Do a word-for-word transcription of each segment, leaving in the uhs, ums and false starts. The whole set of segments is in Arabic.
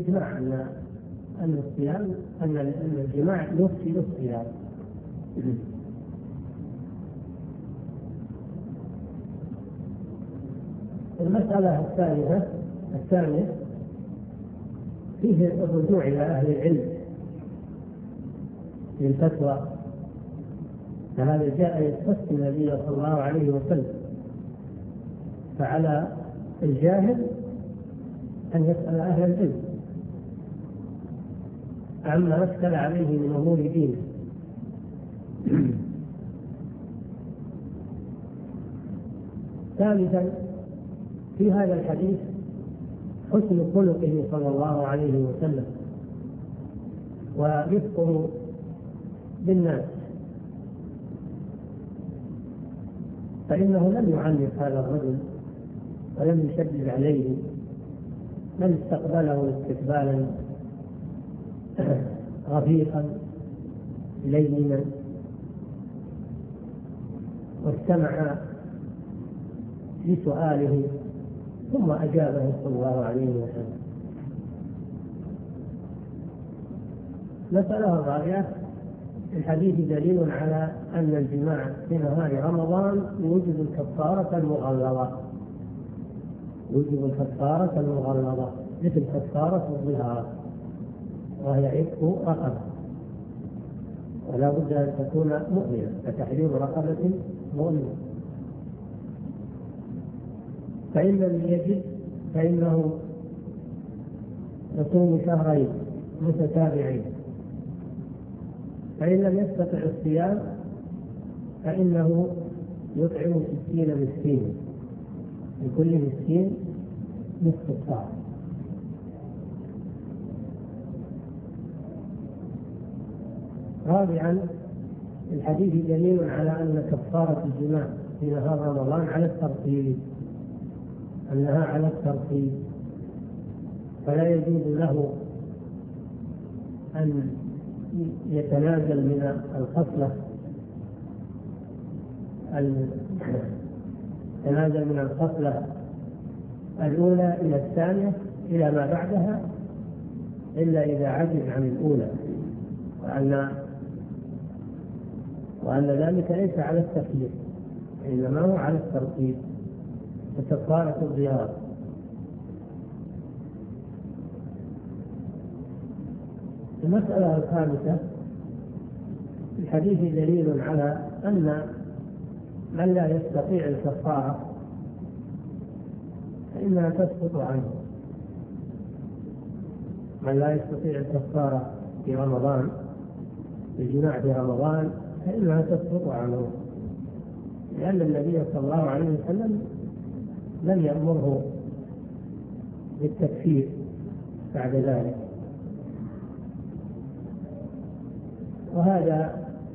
بالإجماع أن أن الصيام أن أن الجماع يفسد الصيام. المسألة الثالثة الثانية فيه الرجوع إلى أهل العلم في الفتوى، فهذا جاء يخص النبي صلى الله عليه وسلم، فعلى الجاهل أن يسأل أهل العلم عما أشكل عليه من أمور دينه. ثالثا في هذا الحديث حسن خلقه صلى الله عليه وسلم ورفقه بالناس، فإنه لم يعنف هذا الرجل ولم يشدد عليه، بل استقبله استقبالا رفيقا لينا، واستمع لسؤاله ثم أجابه صلى الله عليه وسلم. مسألة الرابعة الحديث دليل على أن الجماع في نهار رمضان يوجب الكفارة المغلظة، يوجب الكفارة المغلظة مثل كفارة الظهار، وهي عتق رقبة، ولا بد أن تكون مؤمنة، فتحرير رقبة مؤمنة. فإن لم يجد فإنه يصوم شهرين متتابعين، فإن لم يستطع الصيام فإنه يطعم ستين مسكينا، لكل مسكين نصف الصاع. رابعا الحديث دليل على أن كفارة الجماع في نهار رمضان على الترتيب، أنها على الترتيب، فلا يجوز له أن يتنازل من الخصلة يتنازل من الخصلة الأولى إلى الثانية إلى ما بعدها إلا إذا عجز عن الأولى، وأن وأن ذلك ليس على التخيير إنما هو على الترتيب وكفارة الظهار. المسألة الخامسة الحديث دليل على أن من لا يستطيع الكفارة فإنها تسقط عنه، من لا يستطيع الكفارة في رمضان الجماع في رمضان فإنها تسقط عنه، لأن النبي صلى الله عليه وسلم لم يأمره بالتكفير بعد ذلك. وهذا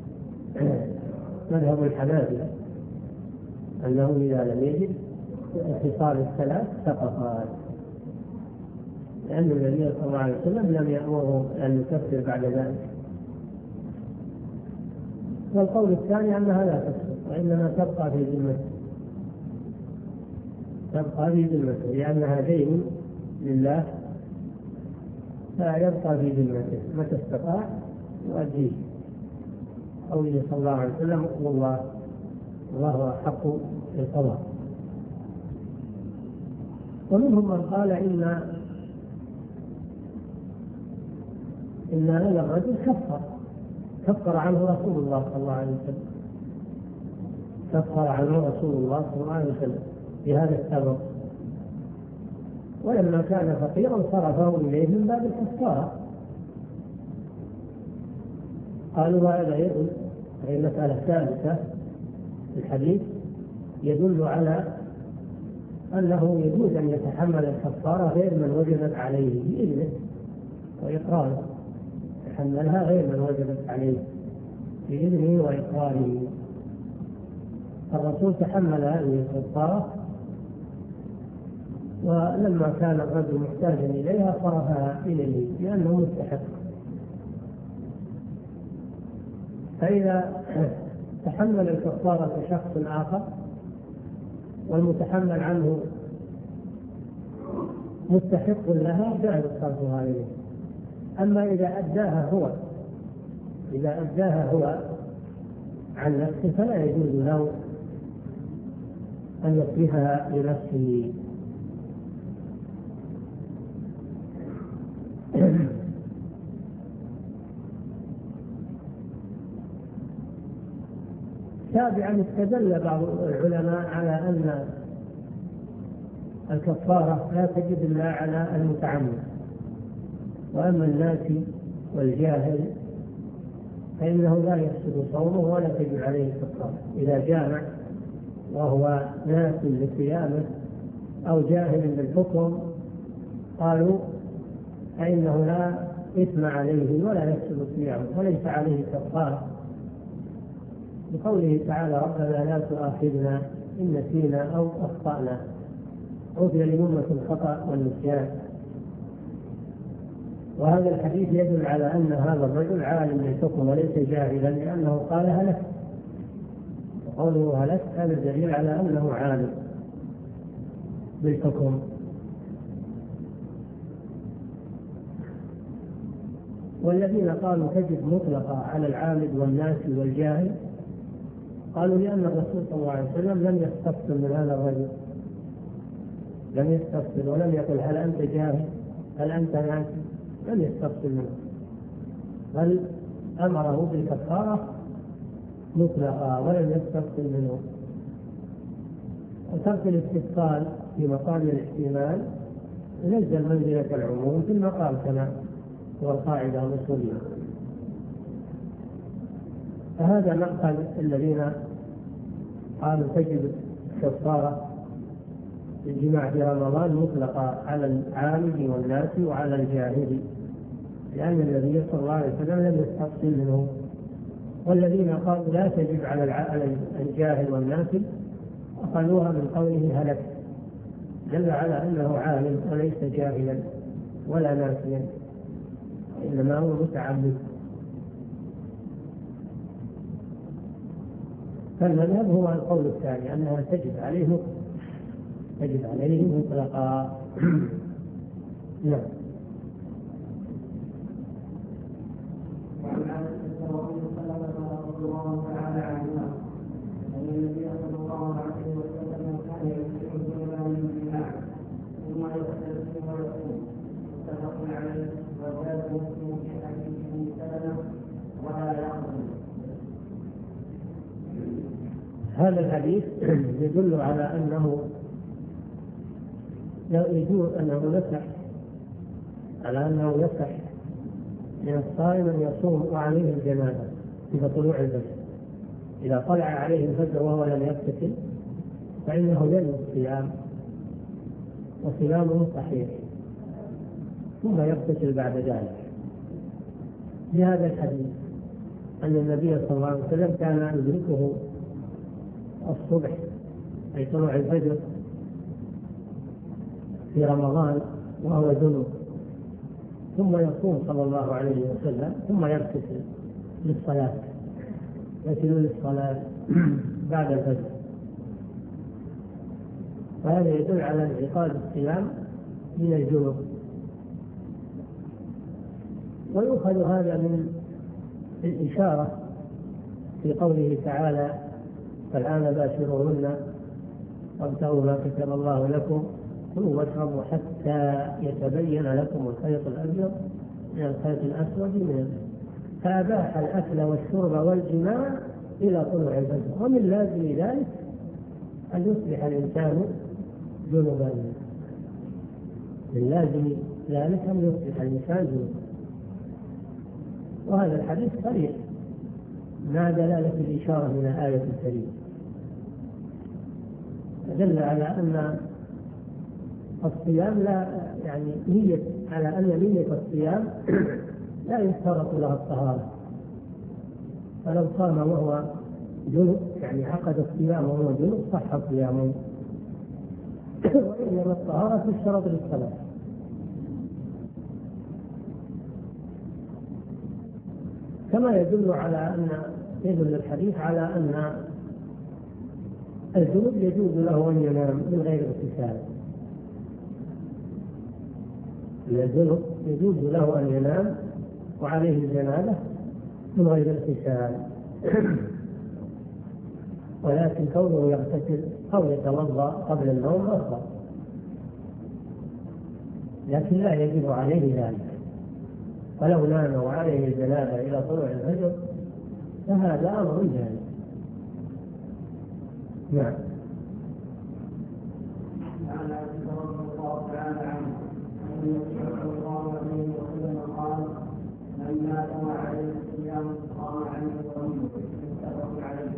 مذهب الحنابلة أنه إذا لم يجد الخصال الثلاث سقطات، لأن النبي صلى الله عليه وسلم لم يأمره أن يكفر بعد ذلك. والقول الثاني أنها لا تسقط وإنما تبقى في ذمته، تبقى في ذمته لأنها دين لله، فيبقى في ذمته متى استطاع يؤديه. قوله صلى الله عليه وسلم والله الله أحق بالقضاء. ومنهم من قال إن إن هذا الرجل كفر كفر عنه رسول الله صلى الله عليه وسلم، كفر عنه رسول الله صلى الله عليه وسلم بهذا السبب، ولما كان فقيرا صرفه إليه من باب الكفارة. قالوا وهذا يدل، هي المسألة الثالثة الحديث يدل على أنه يجوز أن يتحمل الكفارة غير من وجبت عليه بإذنه وإقراره، يتحملها غير من وجبت عليه بإذنه وإقراره. الرسول تحمل هذه الكفارة، ولما كان الرجل محتاجا إليها صرفها إليه لأنه مستحق. فإذا تحمل الكفارة شخص آخر والمتحمل عنه مستحق لها جاء صرفها إليه. أما إذا أداها هو إذا أداها هو عن نفسه فلا يجوز له أن يصرفها لنفسه. سابعا استدل بعض العلماء على أن الكفارة لا تجب إلا على المتعمد، وأما الناسي والجاهل فإنه لا يفسد صومه ولا تجب عليه الكفارة إذا جامع وهو ناس لصيامه أو جاهل بالحكم قالوا فإنه لا إثم عليه ولا يفسد صيامه وليس عليه كفارة، بقوله تعالى ربنا لا تؤاخذنا إن نسينا أو أخطأنا، عفي لأمة الخطأ والنسيان. وهذا الحديث يدل على أن هذا الرجل عالم بالحكم وليس جاهلا، لأنه قال هلك، وقوله هلك هذا دليل على أنه عالم بالحكم. والذين قالوا تجب مطلقة على العامد والناس والجاهل قالوا لأن الرسول صلى الله عليه وسلم لم يستفسر من هذا الرجل، لم يستفسر ولم يقل هل أنت جاهل هل أنت ناسي، لم يستفسر منه، بل أمره بالكفارة مطلقة ولم يستفسر منه. وترك الاستفصال في مقام الاحتمال ينزل منزلة العموم في المقام كما هو القاعدة الأصولية. فهذا مقصد الذين قالوا تجب الكفارة الجماع في رمضان مطلقة على العامد والناس وعلى الجاهل، لأن النبي صلى الله عليه وسلم لم يستفصل منه. والذين قالوا لا تجب على الجاهل والناس أخذوها من قوله هلك، دل على أنه عالم وليس جاهلا ولا ناسيا، إنما هو متعمد. فالمذهب هو القول الثاني أنها تجب عليه تجب عليه مطلقا. نعم. وعن عائشة رضي الله تعالى عنها أن النبي صلى الله عليه وسلم كان يكثر الجمال من الجماع ثم يغتسل ويصوم، متفق عليه. وزاد مسلم في حديث سلمة ولا يقضي. هذا الحديث يدل على أنه يجوز أنه يصح على أنه يصح من الصائم أن يصوم وعليه الجنابة إذا طلوع الفجر. إذا طلع عليه الفجر وهو لم يغتسل فإنه ينوي الصيام وصيامه صحيح، ثم يغتسل بعد ذلك. بهذا الحديث أن النبي صلى الله عليه وسلم كان يدركه الصبح أي طلوع الفجر في رمضان وهو جنوب، ثم يصوم صلى الله عليه وسلم ثم يغتسل للصلاة يغتسل للصلاة بعد الفجر. وهذا يدل على انعقاد الصيام من الجنوب. ويؤخذ هذا من الإشارة في قوله تعالى فالآن باشروهن وابتغوا ما كتب الله لكم كلوا واشربوا حتى يتبين لكم الخيط الأبيض من الخيط الأسود من فأباح الأكل والشرب والجماع إلى طلوع الفجر. ومن لازم ذلك أن يصبح الإنسان جنبا، من لازم ذلك أن يصبح الإنسان جنبا. وهذا الحديث صريح ما دلالة الإشارة من الآية الكريمة، دل على أن الصيام لا يعني نية على أن نية الصيام لا يشترط لها الطهارة. فلو صام وهو جنب يعني عقد الصيام وهو جنب صح صيامه، وإنما الطهارة تشترط للصلاة. كما يدل على أن يدل الحديث على أن الجنوب يجوز له أن ينام من غير اغتسال، الجنب يجوز له أن ينام وعليه الجنابة من غير اغتسال، ولكن كونه يغتسل أو يتوضأ قبل النوم أفضل، لكن لا يجب عليه ذلك. ولو نام وعليه الجنابة إلى طلوع الفجر فهذا أمر جائز. نعم. عن ابي رضي الله تعالى عنه ان النبي صلى الله عليه وسلم قال: من مات وعليه الصيام قام عنه ومنه متفق عليه.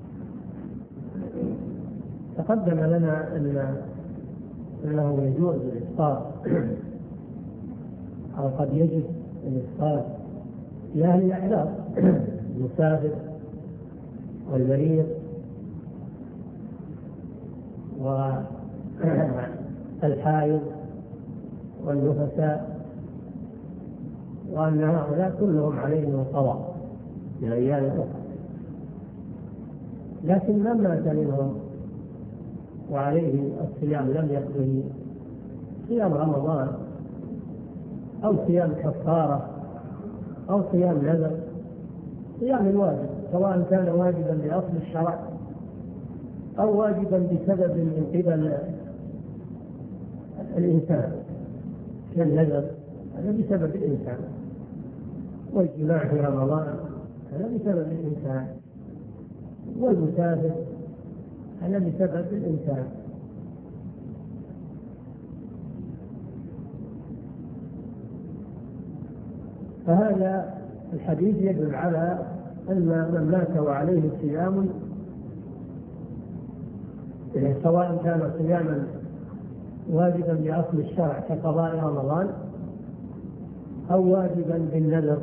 تقدم لنا ان انه يجوز الافطار او قد يجب الافطار في اهل الاعذار، المسافر والمريض والحائض والنفساء، وأن هؤلاء كلهم عليهم القضاء من أيام أخرى. لكن من مات منهم وعليه الصيام لم يقضه صيام رمضان أو صيام كفارة أو صيام نذر، صيام الواجب سواء كان واجبا بأصل الشرع أو واجبا بسبب من قبل الإنسان كالنذر، هذا بسبب الإنسان، والجماع في رمضان هذا بسبب الإنسان، والمسافر هذا بسبب الإنسان. فهذا الحديث يدل على أن من مات وعليه صيام سواء كان صياما واجبا بأصل الشرع كقضاء رمضان أو واجبا بالنذر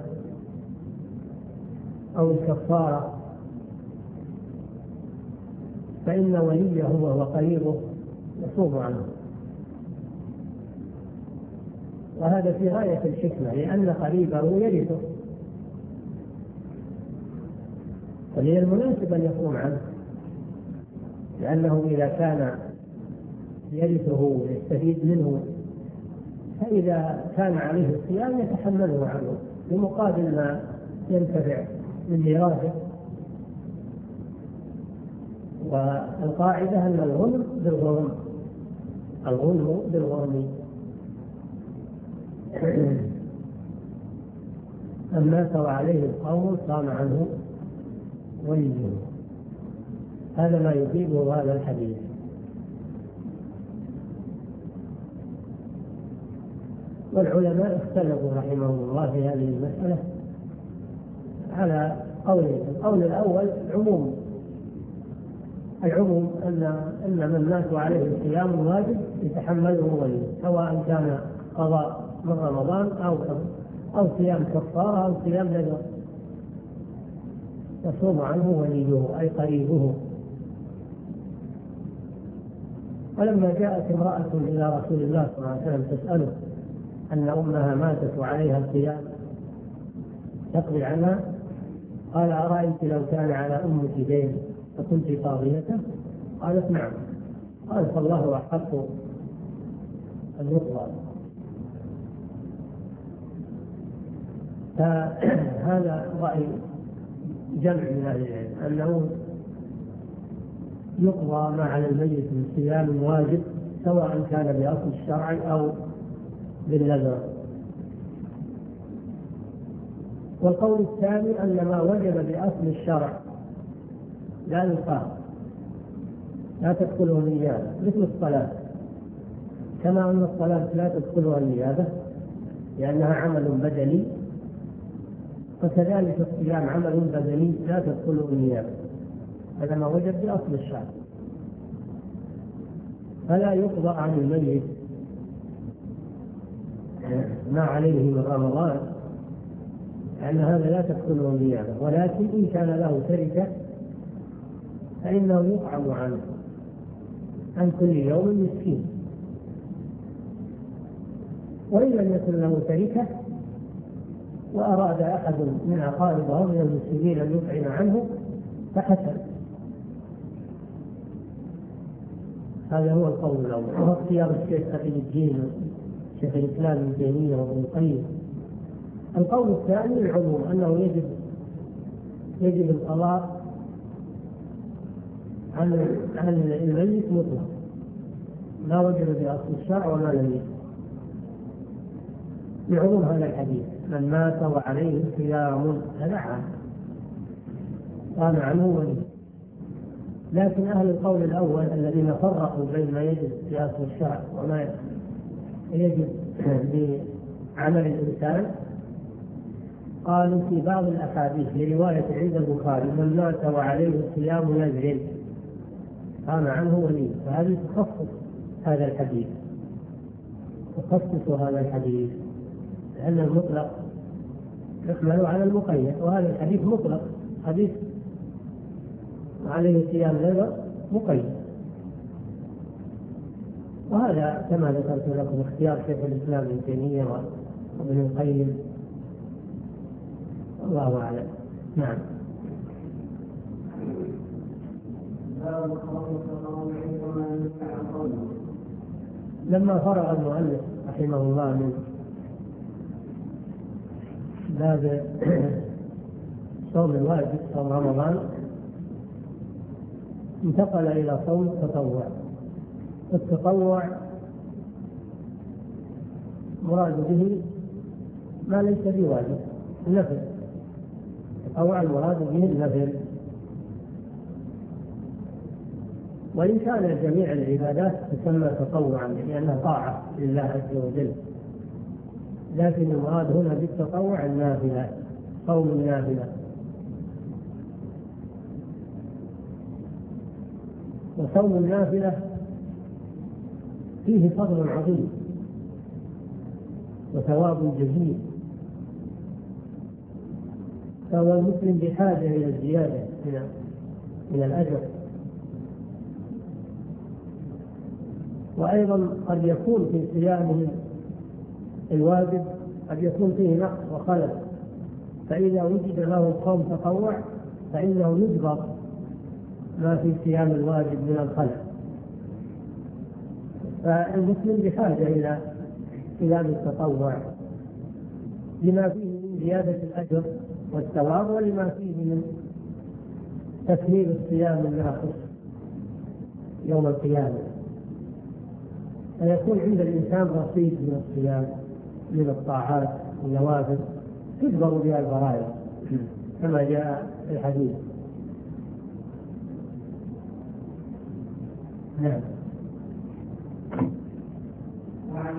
أو الكفارة، فإن وليه وهو قريبه يصوم عنه. وهذا في غاية الحكمة، لأن قريبه يرثه، فمن المناسب أن يصوم عنه، لأنه إذا كان يرثه ويستفيد منه فإذا كان عليه الصيام يتحمله عنه بمقابل ما ينتفع من ميراثه. والقاعدة أن الغنم بالغرم، الغنم بالغرم. من مات وعليه القوم صام عنه وليه. هذا ما يفيده هذا الحديث. والعلماء اختلفوا رحمهم الله في هذه المسألة على قولين. القول الأول عموم، العموم أن أن من مات عليه الصيام واجب يتحمله وليه، سواء كان قضاء من رمضان أو أو صيام كفارة أو صيام نذر، يصوم عنه وليه أي قريبه. ولما جاءت امرأة إلى رسول الله صلى الله عليه وسلم تسأله أن أمها ماتت وعليها الصيام تقضي عنها، قال: أرأيت لو كان على أمك دين فكنت قاضيته؟ قالت: نعم. قال: فالله أحق أن يقضى. فهذا رأي جمع من أهل العلم أنه يقضى ما على الميت من صيام واجب سواء كان بأصل الشرع أو بالنذر. والقول الثاني أن ما وجب بأصل الشرع لا يقام، لا تدخله النيابة، مثل الصلاة، كما أن الصلاة لا تدخلها النيابة لأنها عمل بدني، فكذلك الصيام عمل بدني لا تدخله النيابة، هذا ما وجب بأصل الشرع. فلا يقضى عن الميت ما عليه من رمضان لأن هذا لا تدخله النيابة، ولكن إن كان له تركة فإنه يطعم عنه عن كل يوم مسكين. وإن لم يكن له تركة وأراد أحد من أقاربه من المسلمين أن يطعم عنه فحسن. هذا هو القول الأول، وهو اختيار الشيخ تقي الدين شيخ الإسلام ابن تيمية وابن القيم. القول الثاني العموم، أنه يجب يجب القضاء عن عن الميت مطلق، لا وجد في أصل الشرع وما لم يجد، بعموم هذا الحديث: من مات وعليه صيام، هذا عام قام عنه ولي. لكن أهل القول الأول الذين فرقوا بين ما يجب في أصل الشرع وما يجب بعمل الإنسان، قالوا في بعض الأحاديث لرواية عند البخاري: من مات وعليه صيام نذر قام عنه ولي. فهذه تخصص هذا الحديث، تخصص هذا الحديث، لأن المطلق يحمل على المقيد، وهذا الحديث مطلق، حديث عليه صيام نذر مقيد. وهذا كما ذكرت لكم اختيار شيخ الإسلام ابن تيمية وابن القيم، الله أعلم. نعم. لما فرغ المؤلف رحمه الله من باب صوم الواجب صوم رمضان، انتقل إلى صوم التطوع. التطوع مراد به ما ليس بواجب، النفل. التطوع المراد به النفل. وإن كان جميع العبادات تسمى تطوعا لأنها طاعة لله عز وجل، لكن المراد هنا بالتطوع النافلة، صوم النافلة. وصوم النافلة فيه فضل عظيم وثواب جزيل، فهو المسلم بحاجة إلى الزيادة من الأجر. وأيضا قد يكون في صيامه الواجب قد يكون فيه نقص وخلل، فإذا وجد له صوم تطوع فإنه يجبر ما في صيام الواجب من الخلل. فالمسلم بحاجة إلى صيام التطوع لما فيه من زيادة الأجر والثواب، ولما فيه من تكميل الصيام الناقص يوم القيامة، فيكون عند الإنسان رصيد من الصيام من الطاعات والنوافل تجبر بها الفرائض كما جاء في الحديث. نعم. وعن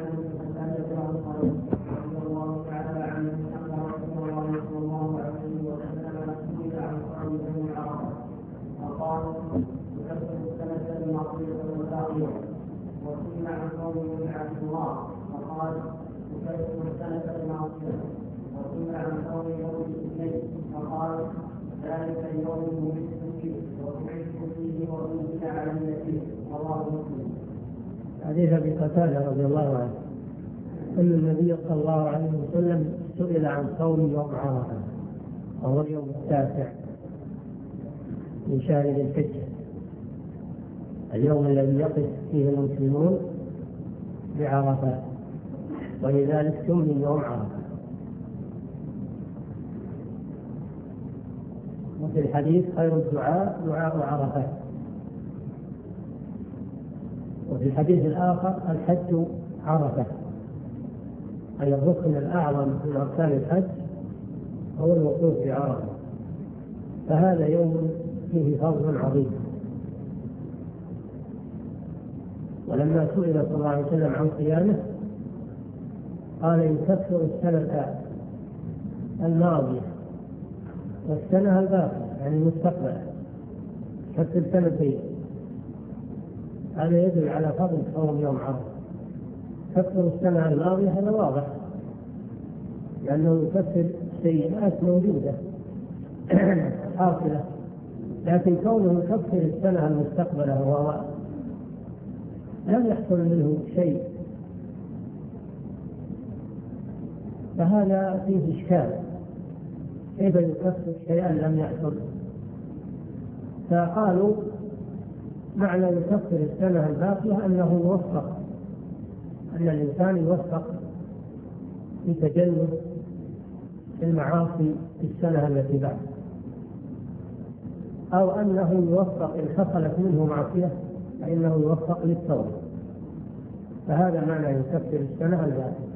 رضي الله تعالى عنه أن رسول الله صلى الله عليه وسلم سئل عن صوم يوم عرفة فقال: يكفر السنة الماضية والباقية. وسئل عن صوم يوم عاشوراء فقال: يكفر السنة الماضية. وسئل عن صوم يوم الاثنين فقال: ذلك اليوم ولدت فيه وبعثت فيه وأنزل على النبي. رواه مسلم. حديث أبي قتادة رضي الله عنه أن النبي صلى الله عليه وسلم سئل عن صوم يوم عرفة، وهو اليوم التاسع من شهر ذي الحجة، اليوم الذي يقف فيه المسلمون بعرفة، ولذلك سمي يوم عرفة. وفي الحديث: خير الدعاء دعاء عرفة. وفي الحديث الآخر: الحج عرفة، أي الركن الأعظم من أركان الحج هو الوقوف بعرفة. فهذا يوم فيه فضل عظيم. ولما سئل صلى الله عليه وسلم عن صيامه قال: يكفر السنة الماضية والسنة الباقية، يعني المستقبل، يكفر سنتين. هذا يدل على فضل صوم يوم عرفة. يكفر السنة الماضية هذا واضح، لأنه يكفر سيئات موجودة حاصلة، لكن كونه يكفر السنة المستقبلة وهو لم يحصل منه شيء، فهذا فيه إشكال. كيف يكفر شيئا لم يحصل؟ فقالوا: معنى يكفر السنة الباقية أنه يوفق أن الإنسان يوفق في تجنب المعاصي في السنة التي بعد، أو أنه يوفق إن حصلت منه معصية فإنه يوفق للتوبة، فهذا معنى يكفر السنة الباقية.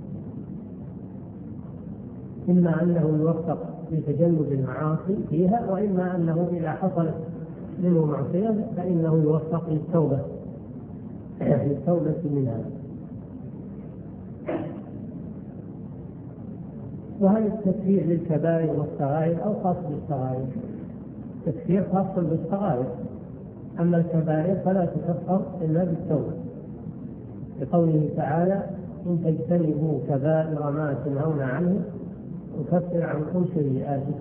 إما أنه يوفق في تجنب المعاصي فيها، وإما أنه إذا حصلت منه معصية فإنه يوفق للتوبة للتوبة منها. وهل التكفير للكبائر والصغائر أو خاص بالصغائر؟ التكفير خاص بالصغائر، أما الكبائر فلا تكفر إلا بالتوبة، لقوله تعالى: إن تجتنبوا كبائر ما تنهون عنه يكفر عنكم سيئاتكم.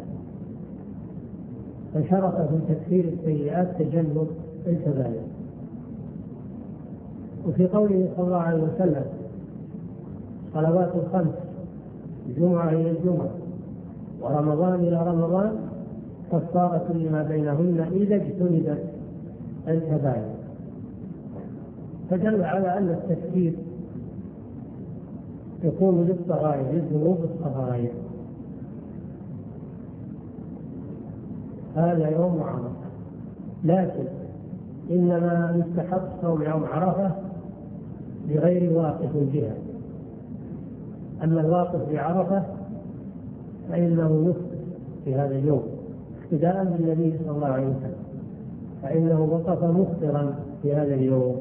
فشرط في تكفير السيئات تجنب الكبائر. وفي قوله صلى الله عليه وسلم: صلوات الخمس الجمعة إلى الجمعة ورمضان إلى رمضان كفارة لما بينهن إذا اجتنبت الكبائر، فدل على أن التكفير يكون للصغائر، للذنوب الصغائر. هذا يوم عرفة، لكن إنما يستحق صوم يوم عرفة لغير واقف بها. أما الواقف بعرفة فإنه يفطر في هذا اليوم اقتداء بالنبي صلى الله عليه وسلم، فإنه وقف مفطرا في هذا اليوم.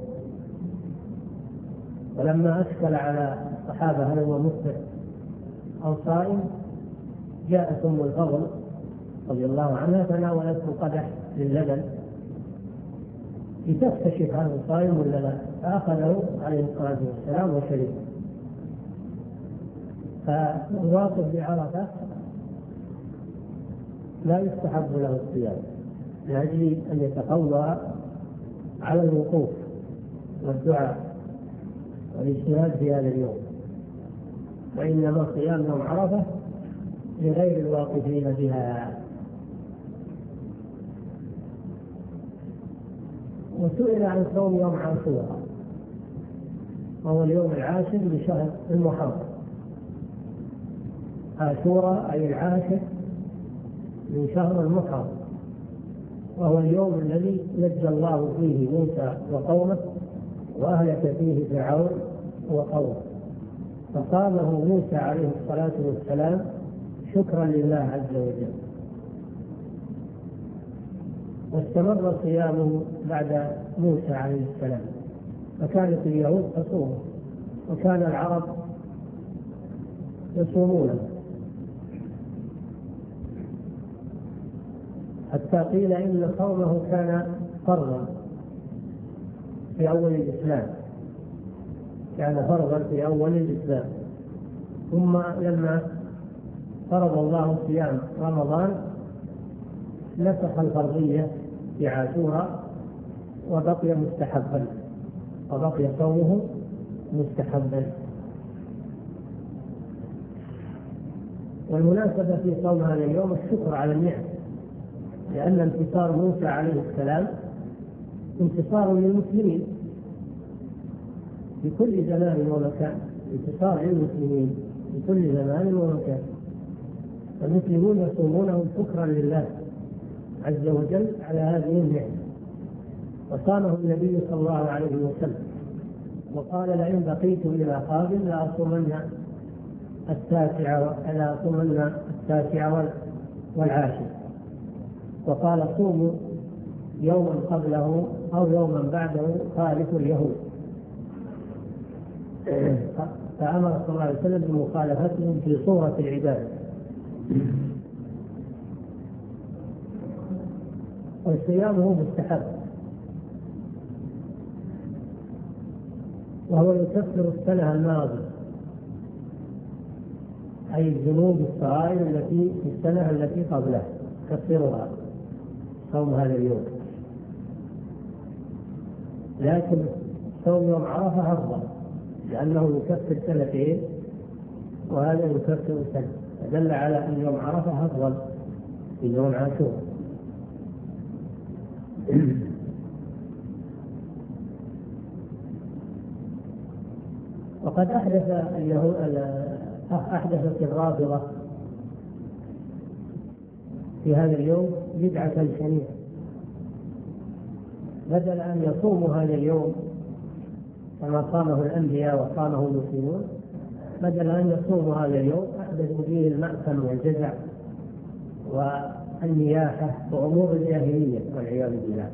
ولما أشكل على الصحابة هل هو مفطر أو صائم، جاءت أم الفضل رضي الله عنها فناولته قدح للبن لتكتشف هذا صائم ولا لا، فأخذه عليه الصلاة والسلام وشربه. فالواقف بعرفة لا يستحب له الصيام لأجل أن يتقوى على الوقوف والدعاء والاجتهاد في هذا اليوم، وإنما صيام يوم عرفة لغير الواقفين بها. وسئل عن صوم يوم عاشوراء وهو اليوم العاشر لشهر المحرم. عاشوراء أي العاشر من شهر المحرم، وهو اليوم الذي نجى الله فيه موسى وقومه وأهلك فيه فرعون وقومه، فقامه موسى عليه الصلاة والسلام شكرا لله عز وجل. واستمر صيامه بعد موسى عليه السلام، فكانت اليهود تصومه وكان العرب يصومونه، حتى قيل إن صومه كان فرضا في أول الإسلام، كان فرضا في أول الإسلام، ثم لما فرض الله صيام رمضان نسخ الفرضية في عاشوراء وبقي مستحبا، وبقي صومه مستحبا. والمناسبة في صوم هذا اليوم الشكر على النعم، لأن انتصار موسى عليه السلام انتصار للمسلمين في كل زمان ومكان، انتصار للمسلمين في كل زمان ومكان. المسلمون يصومونه شكرا لله عز وجل على هذه النعمة. وصامه النبي صلى الله عليه وسلم وقال: لئن بقيت إلى قابل لأصومن التاسع لأصومن التاسع والعاشر، وقال: صوموا يوما قبله أو يوما بعده خالف اليهود. فأمر صلى الله عليه وسلم بمخالفتهم في صورة العبادة. وصيامه مستحب، وهو يكفر السنة الماضية، أي الذنوب الصغائر التي في السنة التي قبلها يكفرها صوم هذا اليوم. لكن صوم يوم عرفة أفضل لأنه يكفر سنتين وهذا يكفر سنة، فدل على أن يوم عرفة أفضل من يوم عاشوراء. وقد أحدث اليهود أحدثت الرافضة في هذا اليوم بدعة شنيعة، بدل أن يصوموا هذا اليوم كما صامه الأنبياء وصامه المسلمون، بدل أن يصوموا هذا اليوم أحدثوا فيه المأثم والجزع والنياحة وأمور الجاهلية والعياذ بالله.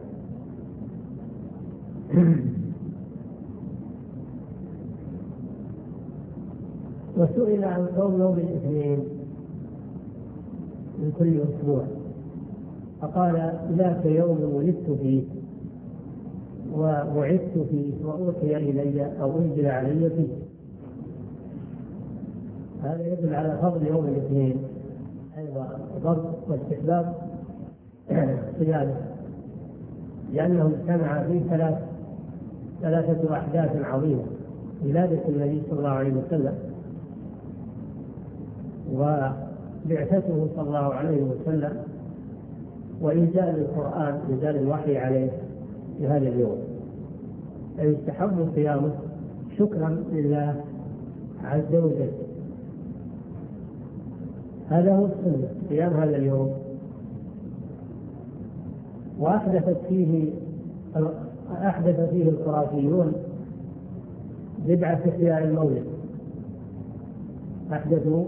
وسئل عن صوم يوم الاثنين من كل أسبوع فقال: ذاك يوم ولدت فيه وبعثت فيه وأوحي إلي أو أنزل علي فيه. هذا يدل على فضل يوم الاثنين أيضا ضبط واستحباب صيامه، لأنه اجتمع فيه ثلاث ثلاثة أحداث عظيمة: ولادة النبي صلى الله عليه وسلم، وبعثته صلى الله عليه وسلم، وإنزال القرآن، إنزال الوحي عليه في هذا اليوم. فيستحب صيامه شكرا لله عز وجل. هذا هو السنة، صيام هذا اليوم. وأحدثت فيه أحدث فيه الخرافيون بدعة إحياء المولد، أحدثوا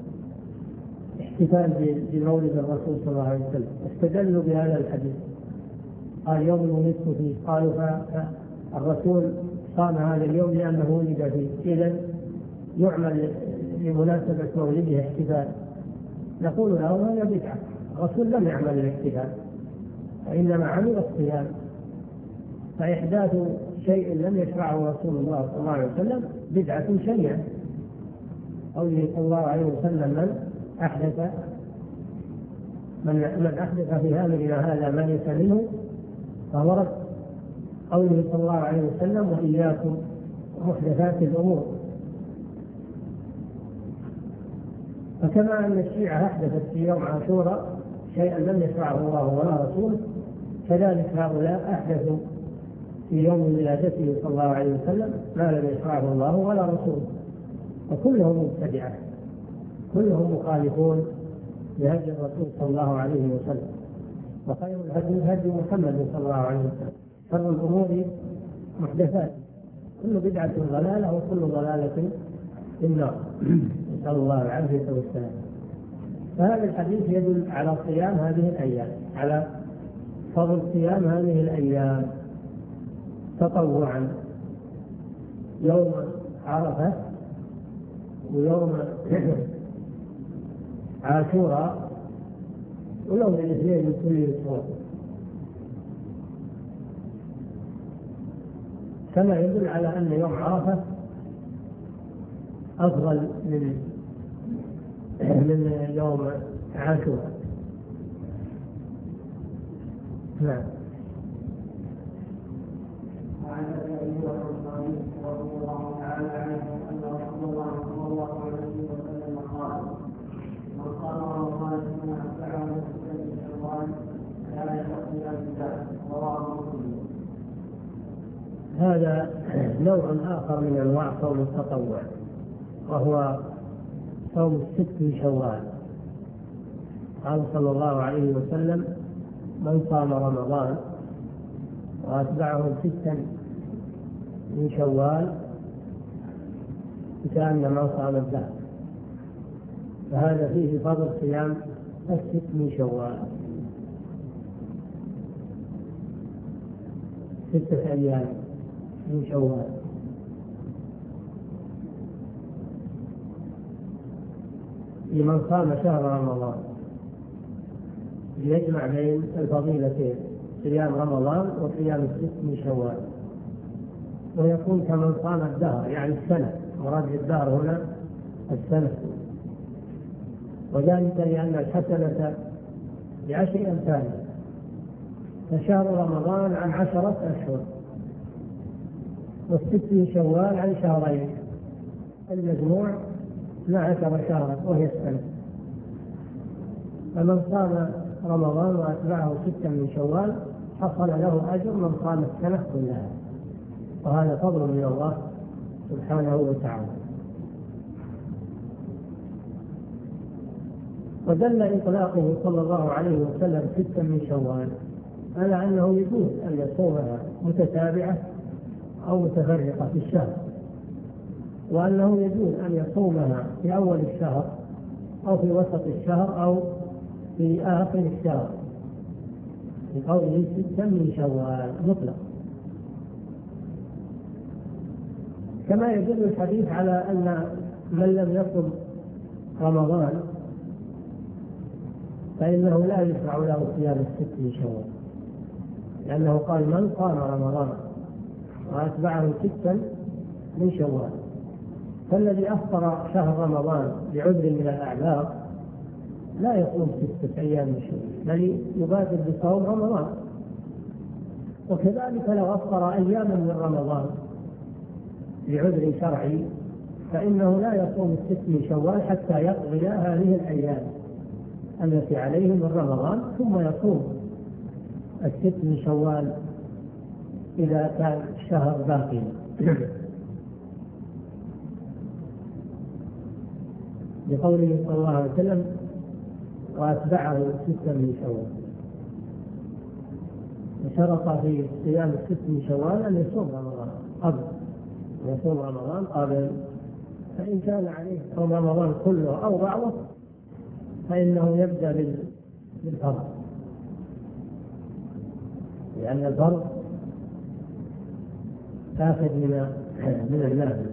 احتفال بمولد الرسول صلى الله عليه وسلم، استدلوا بهذا الحديث. قال: يوم ولدت فيه، قالوا فالرسول صام هذا اليوم لأنه ولد فيه، إذن يعمل لمناسبة مولده احتفال. نقول له: هذا بدعة، الرسول لم يعمل الاحتفال وإنما عمل الصيام. فإحداث شيء لم يشرعه رسول الله صلى الله عليه وسلم بدعة شنيعة. قوله صلى الله عليه وسلم: من أحدث من, من أحدث في أمرنا هذا ما ليس منه فهو رد. قوله صلى الله عليه وسلم: وإياكم محدثات الأمور. فكما أن الشيعة أحدثت في يوم عاشوراء شيئا لم يشرعه الله ولا رسوله، كذلك هؤلاء أحدثوا في يوم ولادته صلى الله عليه وسلم ما لم يشرعه الله ولا رسوله، وكلهم مبتدعة، كلهم مخالفون لهدي الرسول صلى الله عليه وسلم. وخير الهدي هدي محمد صلى الله عليه وسلم، شر الأمور محدثات، كل بدعة ضلالة وكل ضلالة في النار، نسأل الله العافية والسلام. فهذا الحديث يدل على صيام هذه الأيام، على فضل صيام هذه الأيام تطوعا، يوم عرفة ويوم عاشوراء ويوم الاثنين من كل أسبوع، كما يدل على أن يوم عرفة أفضل من من يوم عاشوراء. نعم. وعن ابي ايوب الانصاري رضي الله تعالى عنه ان رسول الله صلى الله عليه وسلم قال: من قام رمضان ثم اتبعه سته من شوال كان يقضي الكتاب. رواه مسلم. هذا نوع آخر من أنواع صوم التطوع، وهو صوم الست من شوال. قال صلى الله عليه وسلم: من صام رمضان وأتبعه ستا من شوال كأنما صام الدهر. فهذا فيه فضل صيام الست من شوال، ستة أيام من شوال. لمن صام شهر رمضان يجمع بين الفضيلتين، صيام رمضان وصيام الست من شوال، ويكون كمن صام الدهر، يعني السنة، مراد الدهر هنا السنة، وذلك لأن الحسنة بعشر أمثالها، فشهر رمضان عن عشرة أشهر، والست من شوال عن شهرين، المجموع اثنا عشر شهرا وهي السنة. فمن صام رمضان وأتبعه ستا من شوال حصل له أجر من صام السنة كلها، وهذا فضل من الله سبحانه وتعالى. ودل إطلاقه صلى الله عليه وسلم ستا من شوال على أنه يجوز أن يصومها متتابعة أو متفرقة في الشهر، وأنه يجوز أن يصومها في أول الشهر أو في وسط الشهر أو في آخر الشهر، بقوله ستا من شوال مطلق. كما يدل الحديث على أن من لم يصم رمضان فإنه لا يشرع له صيام الست من شوال، لأنه قال من قام رمضان وأتبعه ستا من شوال، فالذي أفطر شهر رمضان بعذر من الأعذار لا يصوم ستة أيام من شوال، بل يبادر بصوم رمضان. وكذلك لو أفطر أياما من رمضان بعذر شرعي فإنه لا يصوم الست من شوال حتى يقضي هذه الأيام التي عليه من رمضان، ثم يصوم الست من شوال إذا كان الشهر باقيا. بقوله صلى الله عليه وسلم وأتبعه ستا من شوال، وشرط في صيام الست من شوال أن يصوم رمضان قبل يصوم رمضان قبل، فإن كان عليه صوم رمضان كله أو بعضه فإنه يبدأ بالفرض، لأن الفرض آخذ من من النافل.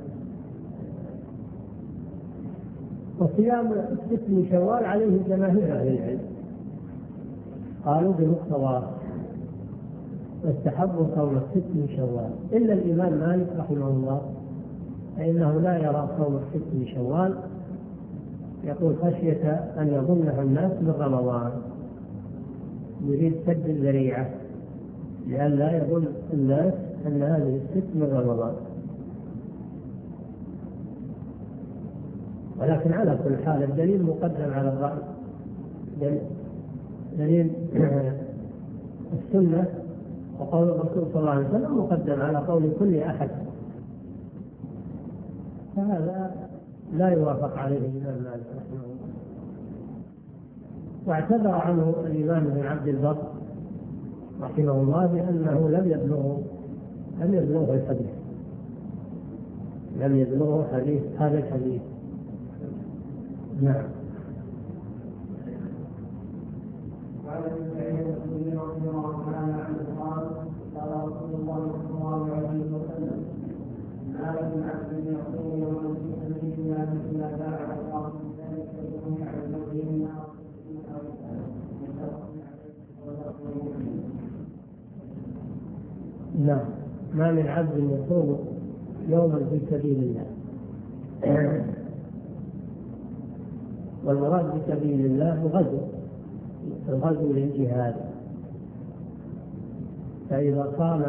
وصيام الست من شوال عليه جماهير أهل العلم، قالوا بمقتضاه واستحبوا صوم الست من شوال، إلا الإمام مالك رحمه الله فإنه لا يرى صوم الست من شوال، يقول خشية أن يظنه الناس من رمضان، يريد سد الذريعة لأن لا يظن الناس أن هذه الست من رمضان. ولكن على كل حال الدليل مقدم على الرأي، دليل السنة وقول الرسول صلى الله عليه وسلم مقدم على قول كل أحد، فهذا لا يوافق عليه الإمام مالك رحمه الله. واعتذر عنه الإمام ابن عبد البر رحمه الله بأنه لم يبلغه لم يبلغه الحديث لم يبلغه حديث هذا الحديث. نعم. قال ابن سعيد الخدري رضي الله تعالى عنه قال قال رسول الله صلى الله عليه وسلم ما من عبد يصوم يوم في سبيل الله الا باعد الله من ذلك يكون على الذين نعم. ما من عبد يصوم يوما في سبيل الله، والمراد بسبيل الله الغزو الغزو للجهاد، فإذا صام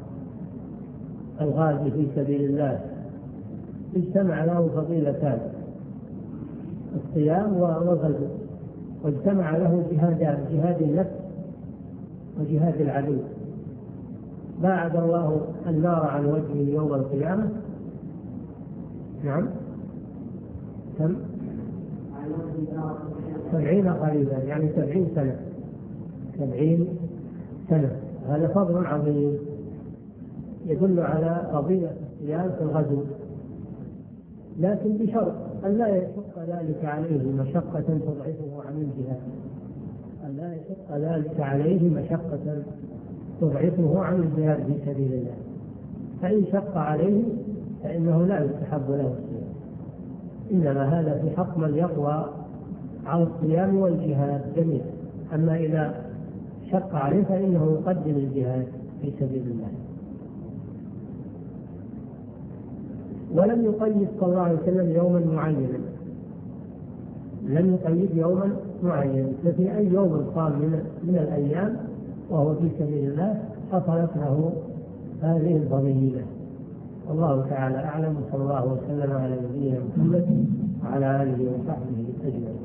الغازي في سبيل الله اجتمع له فضيلتان، الصيام والغزو، واجتمع له جهادان، جهاد النفس وجهاد العدو. باعد الله النار عن وجهه يوم القيامة. نعم. كم؟ سبعين قريبا، يعني سبعين سنة سبعين سنة. هذا فضل عظيم يدل على فضيلة الصيام في الغزو، لكن بشرط أن لا يشق ذلك عليه مشقة تضعفه عن الجهاد، أن لا يشق ذلك عليه مشقة تضعفه عن الجهاد في سبيل الله، فإن شق عليه فإنه لا يستحب له الصيام، إنما هذا في حق من يقوى على الصيام والجهاد جميعا. أما إذا شق عليه فإنه يقدم الجهاد في سبيل الله. ولم يقيد صلى الله عليه وسلم يوما معينا، لم يقيد يوما معينا، ففي أي يوم صام من, من الأيام وهو في سبيل الله حصلت له هذه الفضيلة. والله تعالى أعلم، صلى الله وسلم على نبينا محمد وعلى آله وصحبه أجمعين.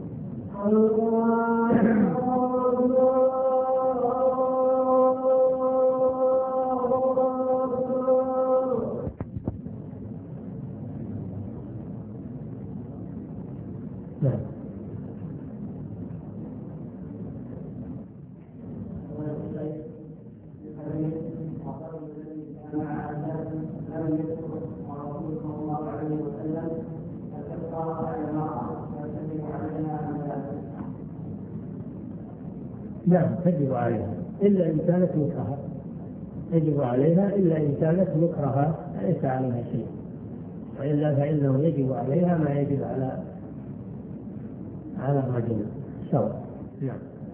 نعم. نعم تجب عليها إلا إن كانت مكرهة، يجب عليها إلا إن كانت مكرهة ليس عليها شيء، وإلا فإنه يجب عليها ما يجب على على الرجل سواء. نعم.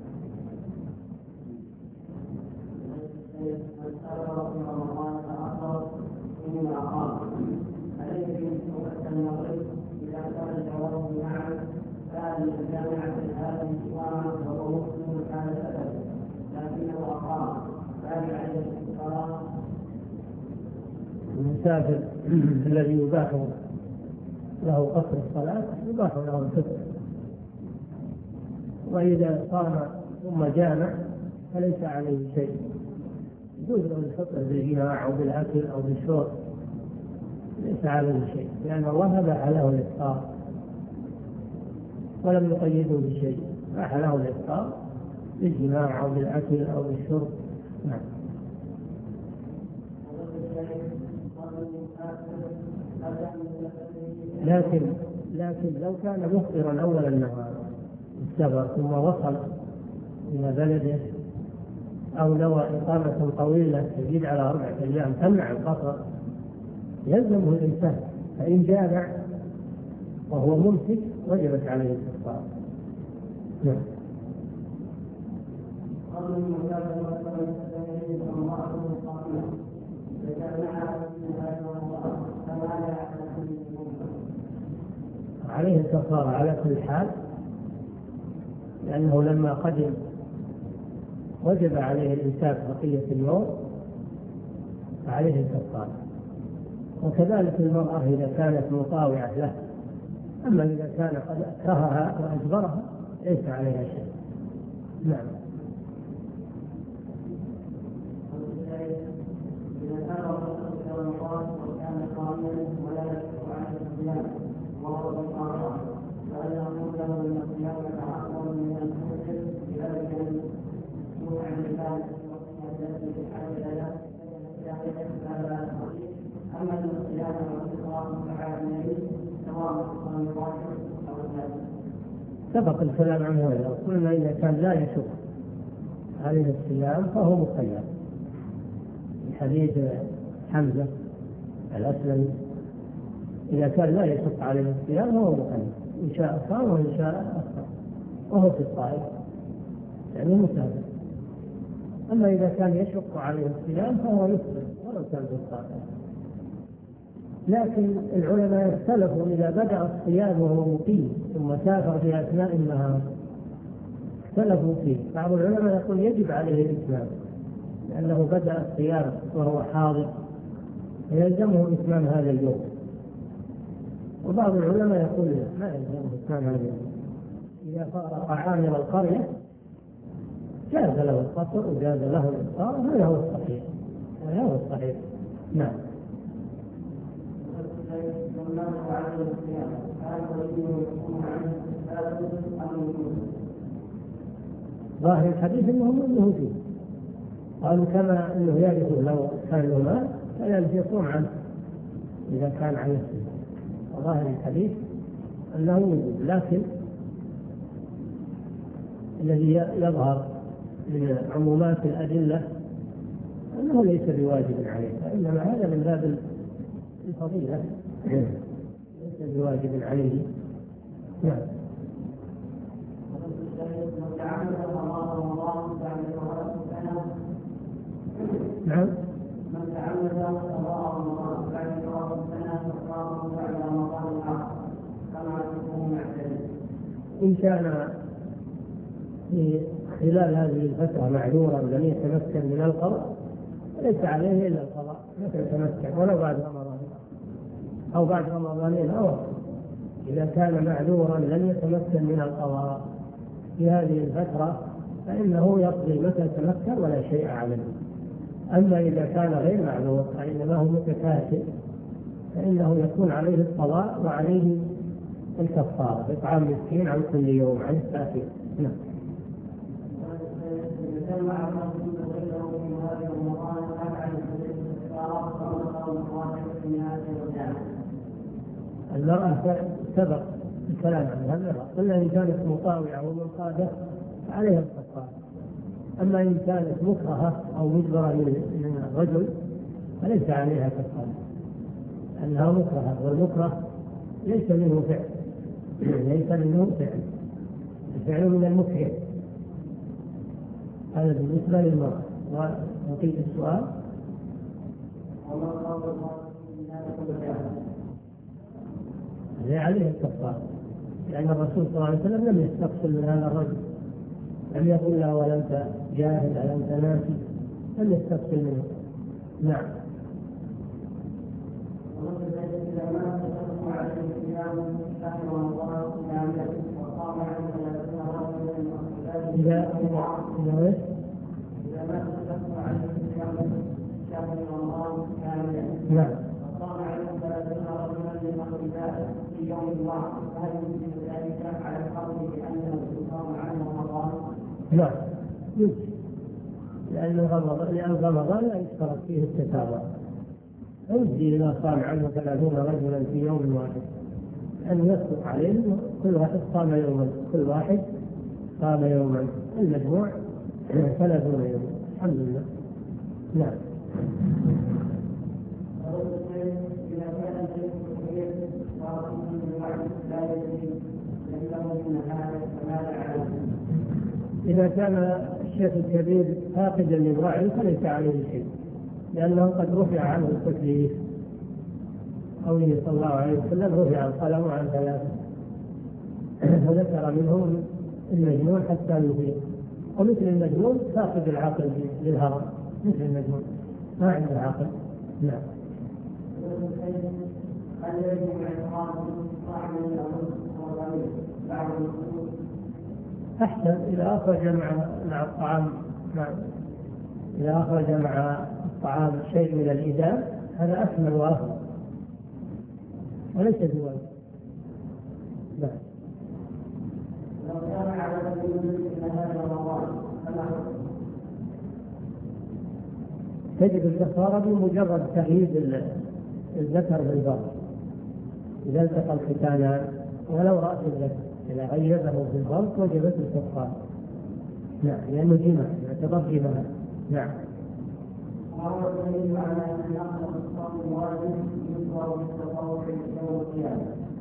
المسافر الذي يباح له قصر الصلاة يباح له الفطر، وإذا صام ثم جامع فليس عليه شيء، يجوز له الفطر بالجماع أو بالأكل أو بالشرب، ليس عليه شيء، لأن الله أباح له الإفطار ولم يقيده بشيء، أباح له الإفطار بالجماع أو بالأكل أو بالشرب. نعم. لكن لكن لو كان مفطرا أول النهار السفر ثم وصل إلى بلده أو نوى إقامة طويلة تزيد على أربعة أيام تمنع القصر يلزمه الإمساك، فإن جامع وهو ممسك وجبت عليه الكفارة. نعم. عليه الكفارة على كل حال، لأنه لما قدم وجب عليه الإمساك بقية اليوم فعليه الكفارة، وكذلك المرأة إذا كانت مطاوعة له، أما إذا كان قد أكرهها وأجبرها ليس عليها شيء. نعم. سبق الكلام عن هذا، قلنا إذا كان لا يشق عليه الصيام فهو مخير، حديث حمزة الأسلمي إذا كان لا يشق عليه الصيام فهو مخير، إن شاء صام وإن شاء أفطر وهو في الصائم يعني مسافر. أما إذا كان يشق عليه الصيام فهو يفطر ولو كان في الصائم. لكن العلماء اختلفوا إذا بدأ الصيام وهو مقيم ثم سافر في أثناء النهار، اختلفوا فيه. بعض العلماء يقول يجب عليه الإتمام لأنه بدأ الصيام وهو حاضر فيلزمه إتمام هذا اليوم، وبعض العلماء يقول ما يلزمه إتمام هذا اليوم، إذا فارق عامر القرية جاز له القصر وجاز له الإفطار، هذا هو الصحيح، هذا هو الصحيح. نعم. ظاهر الحديث انه منه فيه، قالوا كما انه يرث لو كان له مال فيلزم يصوم عنه اذا كان عليه الصيام، وظاهر الحديث انه وجوب، لكن الذي يظهر من عمومات الادله انه ليس بواجب عليه، فانما هذا من باب الفضيله ليس بواجب عليه. نعم. نعم. من تعمد قضاء رمضان بعد فراغ السنة فقام بعد رمضان آخر كما يكون معتدل. إن كان في خلال هذه الفترة معذورا لم يتمكن من القضاء ليس عليه إلا القضاء، متى يتمكن ولو بعد رمضان أو بعد رمضانين أو إذا كان معذورا لم يتمكن من القضاء في هذه الفترة فإنه يقضي متى تمكن ولا شيء عليه. أما إذا كان غير معذور فإنما هو متكاسل فإنه يكون عليه القضاء وعليه الكفارة إطعام مسكين عن كل يوم عن التأثير. نعم. المرأة سبق الكلام عن هذا، قلنا إن كانت مطاوعة ومنقادة عليها الكفارة، أما إن كانت مكرهة أو مجبرة من الرجل فليس عليها كفارة، أنها مكرهة، والمكره ليس منه فعل، ليس منه فعل، الفعل من المكره. هذا بالنسبة للمرأة. ونقيد السؤال. هي عليه الكفارة، لأن الرسول صلى الله عليه وسلم لم يستقبل من هذا الرجل، لم يقل له ولا أنت جاهل ولا أنت ناسي، لم يستقبل منه. نعم. إذا إذا نعم. في يوم الله فهل يمكن ذلك على القول بأنه يصام عنه رمضان؟ لا يمكن، لأن رمضان لأن رمضان لا يشترط فيه التتابع، يمكن إذا صام عنه ثلاثون رجلا في يوم واحد أن يصدق عليه كل واحد صام يوما، كل واحد صام يوما، المجموع ثلاثون يوما. الحمد لله. نعم. إذا كان الشيخ الكبير فاقدا للوعي فليس عليه شيء، لأنه قد رفع عنه التكليف. قوله صلى الله عليه وسلم رفع القلم عن ثلاثة، فذكر منهم المجنون حتى يفيق، ومثل المجنون فاقد العقل للهرم، مثل المجنون ما عنده عقل. نعم. أحسن إذا أخرج مع مع الطعام مع إذا أخرج مع الطعام شيء من الإدام هذا أكمل وأفضل وليس بواجب. لا. لو كان على رمضان تجد الكفارة بمجرد تغيير الذكر بالبطن، إذا التقى الختانان ولو رأس الذكر إذا غيبه في البطن وجبت الكفارة. نعم، لأنه جمع يعتبر جمع. نعم. وهو الدليل على أن أخذ الصوم واجب يصبر بالتطوع يوم القيامة.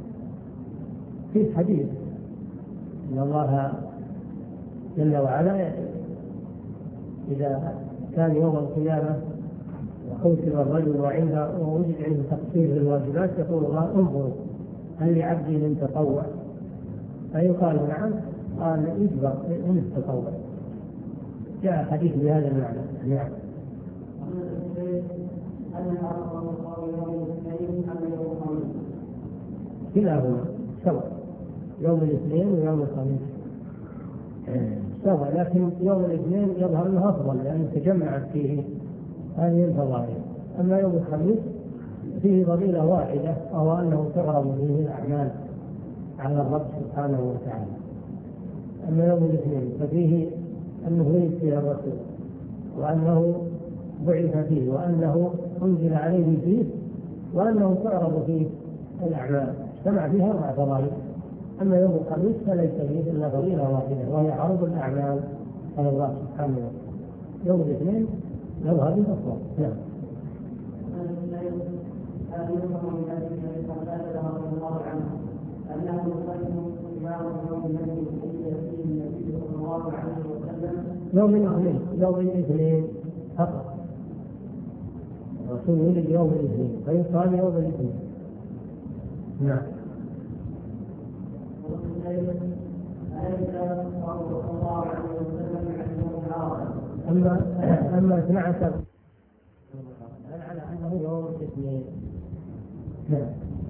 في حديث إن الله جل وعلا إذا كان يوم القيامة وحوسب الرجل وعنده ووجد عنده تقصير في الواجبات يقول الله انظروا هل لعبدي من تطوع؟ فيقال نعم، قال يجبر من التطوع. جاء حديث بهذا المعنى. نعم. كلاهما سواء، يوم الاثنين ويوم الخميس سواء، لكن يوم الاثنين يظهر انه افضل لانه تجمعت فيه هذه الفضائل. اما يوم الخميس فيه فضيله واحده وهو انه تعرض فيه الاعمال على الرب سبحانه وتعالى. اما يوم الاثنين ففيه انه ولد فيه الرسول وانه بعث فيه وانه انزل عليه فيه وانه تعرض فيه الاعمال، اجتمع فيها اربع فضائل. اما يوم الخميس فليس فيه الا فضيله واحده وهي عرض الاعمال على الله سبحانه وتعالى. يوم الاثنين يظهر الافضل. نعم. يوم الاثنين يوم الاثنين فقط، الرسول ولد يوم الاثنين فيصام يوم الاثنين. نعم. أما أما اثنا عشر على أنه يوم الاثنين. نعم.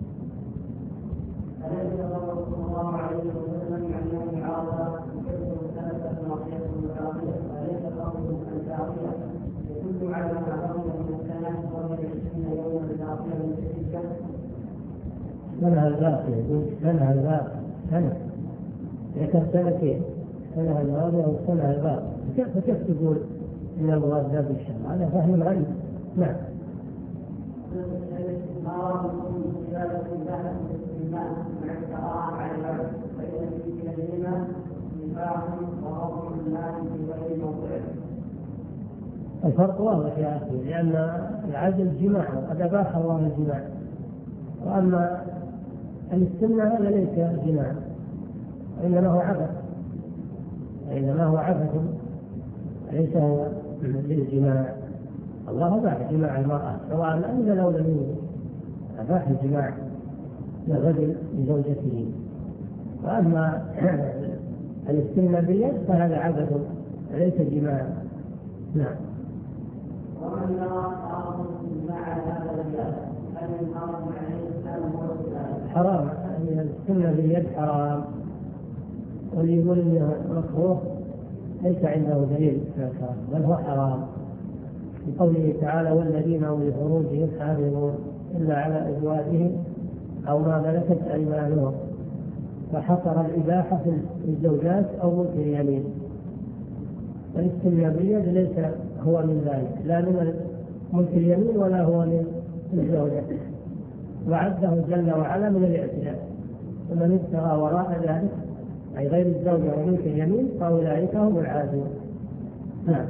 أليس صلى الله عليه وسلم عن يوم عرفة يكتب ثلاثة معصية متعاقبة؟ أليس قوله الباقية يدل على ما قوله من السنة ومن العشرين يوما باقيا من تلك؟ سنة الباقية يقول سنة الباقية سنة ذكر سنتين سنة الماضية والسنة الباقية فكيف تقول إن المراد ذا بالشهر؟ هذا فهم غريب. نعم. الفرق واضح يا أخي، لأن العدل جماع وقد أباح الله الجماع، وأما الاستمنى هذا ليس جماع وإنما هو عبث، وإنما هو عبث ليس هو للجماع. الله أباح جماع المرأة سواء أنزل أو لم ينزل، أباح الجماع للرجل لزوجته. وأما الاستمنى باليد فهذا عبث ليس جماع. نعم. ومن يرى مع هذا الرجال فمن حرم عليه الاسلام حرام ان الاستمنى باليد حرام، واللي يقول انه مكروه ليس عنده دليل بل هو حرام، لقوله تعالى والذين هم لفروجهم حافظون الا على ازواجهم او ما ملكت ايمانهم، فحصر الاباحه في الزوجات او ملك اليمين. والاستمنى باليد ليس هو من ذلك، لا من ملك اليمين ولا هو من الزوجة، وعده جل وعلا من الاعتداء. ومن ابتغى وراء ذلك أي غير الزوجة وملك اليمين فأولئك هم العادون. نعم.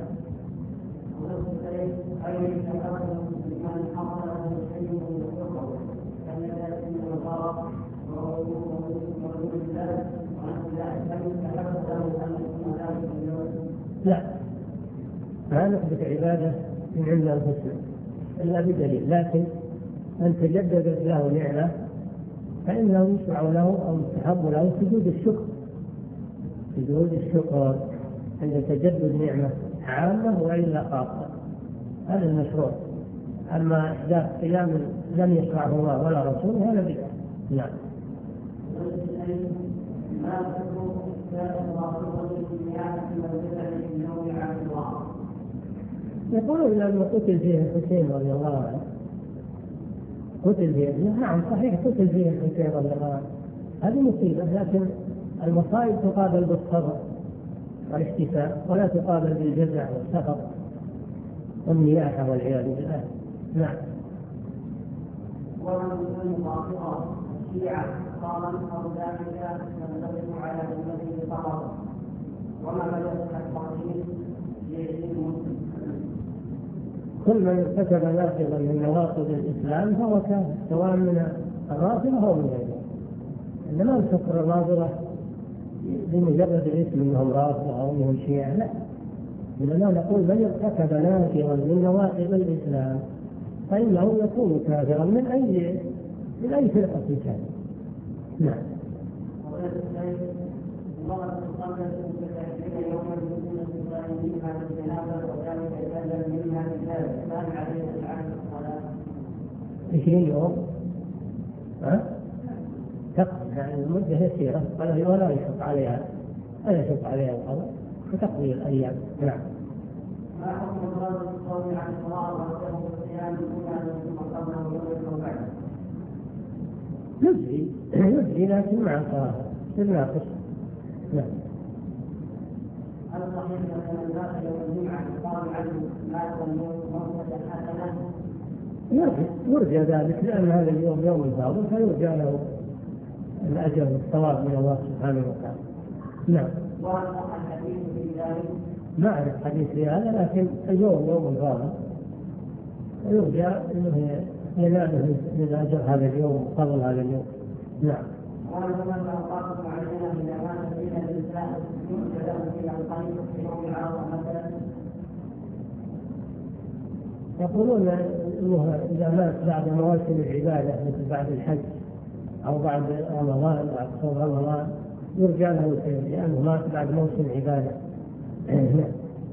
لا، ما نثبت عبادة من عند أنفسنا إلا بدليل، لكن أن تجددت له نعمة فإنه يشرع له أو يستحب له سجود الشكر، سجود الشكر عند تجدد نعمة عامة وإلا خاصة، هذا المشروع. أما إحداث قيام لم يشرعه الله ولا رسوله هذا بدعة. نعم. يقولون لأنه قتل فيه الحسين رضي الله عنه، قتل فيه. نعم صحيح قتل فيه الحسين رضي الله عنه، هذه مصيبة، لكن المصائب تقابل بالصبر والاحتساب ولا تقابل بالجزع والسخط والنياحة والعياذ بالله. نعم. ومن المعاصرة الشيعة قال أو ذلك ينطبق على الذي فقط وما بدأت التقديم للمسلم. كل من ارتكب ناقضا من نواقض الإسلام فهو كافر، سواء من الرافضة أو من غيره. إنما نفكر الناظرة بمجرد الاسم أنهم رافضة أو أنهم شيعة، لا، إنما نقول من ارتكب ناقضا من نواقض الإسلام فإنه يكون كافرا من أي من أي فرقة كان. نعم. عشرين يوم ها؟ تقضي يعني المدة يسيرة ولا يشق عليها ولا يشق عليها القضاء فتقضي الأيام. نعم. ما حكم الرجل الصوم عن الصلاة والصيام والصيام ثم قبله ويوم بعده؟ يجري يجري لكن مع الصلاة بالناقص. نعم. هل صحيح أن الناس يوم الجمعة يقال عنه مات الموت موتة حسنة؟ يرجى ذلك لأن هذا اليوم يوم فاضل فيرجى له الأجر والثواب من الله سبحانه وتعالى. نعم. وهل صح الحديث في ذلك؟ ما أعرف حديث في هذا، لكن اليوم يوم فاضل يرجى أنه يناله من الأجر هذا اليوم وفضل هذا اليوم. نعم. وهل هناك أوقات معينة إذا كان فيها الإنسان يرجى له فيها الخير في يوم العرض مثلا؟ يقولون انه اذا مات بعد مواسم العباده مثل بعد الحج او بعد رمضان بعد صوم رمضان يرجى له الخير لانه مات بعد موسم عباده. هل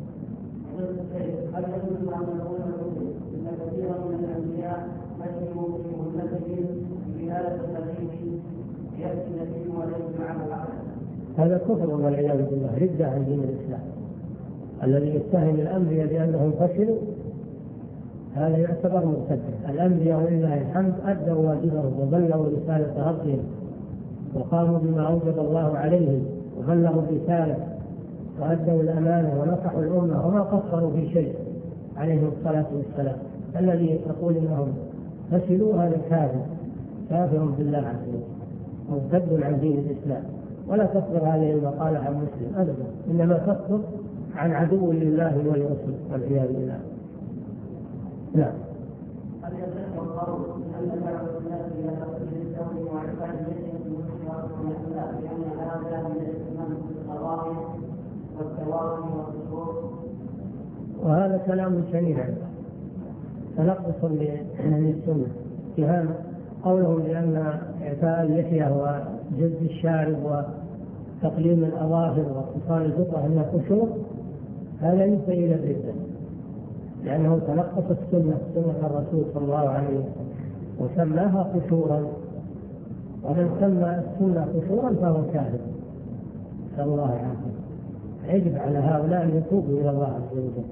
يجوز ان نقول ان كثيرا من الانبياء مشوا في مهمتهم بهذا التدريب ياتي النبي وليس معه العقل؟ هذا كفر والعياذ بالله، ردة عن دين الاسلام. الذي يتهم الانبياء بانهم فشلوا هذا يعتبر مرتدا. الأنبياء ولله الحمد أدوا واجبهم وبلغوا رسالة ربهم وقاموا بما أوجب الله عليهم وبلغوا الرسالة وأدوا الأمانة ونصحوا الأمة وما قصروا في شيء عليهم الصلاة والسلام. الذي يقول إنهم فشلوا هذا كافر كافر بالله عز وجل مرتد عن دين الإسلام. ولا تصدر هذه المقالة عن مسلم أبدا، إنما تصدر عن عدو لله ولرسوله والعياذ بالله. نعم. هل يصح القول أن بعض الناس يقتل الثوب وعباد يده لأن هذا من الاهتمام بالقضايا والتواصل والصدور؟ وهذا كلام شنيع تنقص للسنة اتهام قولهم بأن إعفاء اللحية وجز الشارب وتقليم الأظافر واتصال البطء أنه خشوع. هذا ينسى إلى الردة، لأنه تنقص السنة سنة الرسول صلى الله عليه وسلم وسماها خشوعا، ومن سمى السنة خشوعا فهو كافر. نسأل الله العافية. يجب على هؤلاء أن يتوبوا إلى الله عز وجل.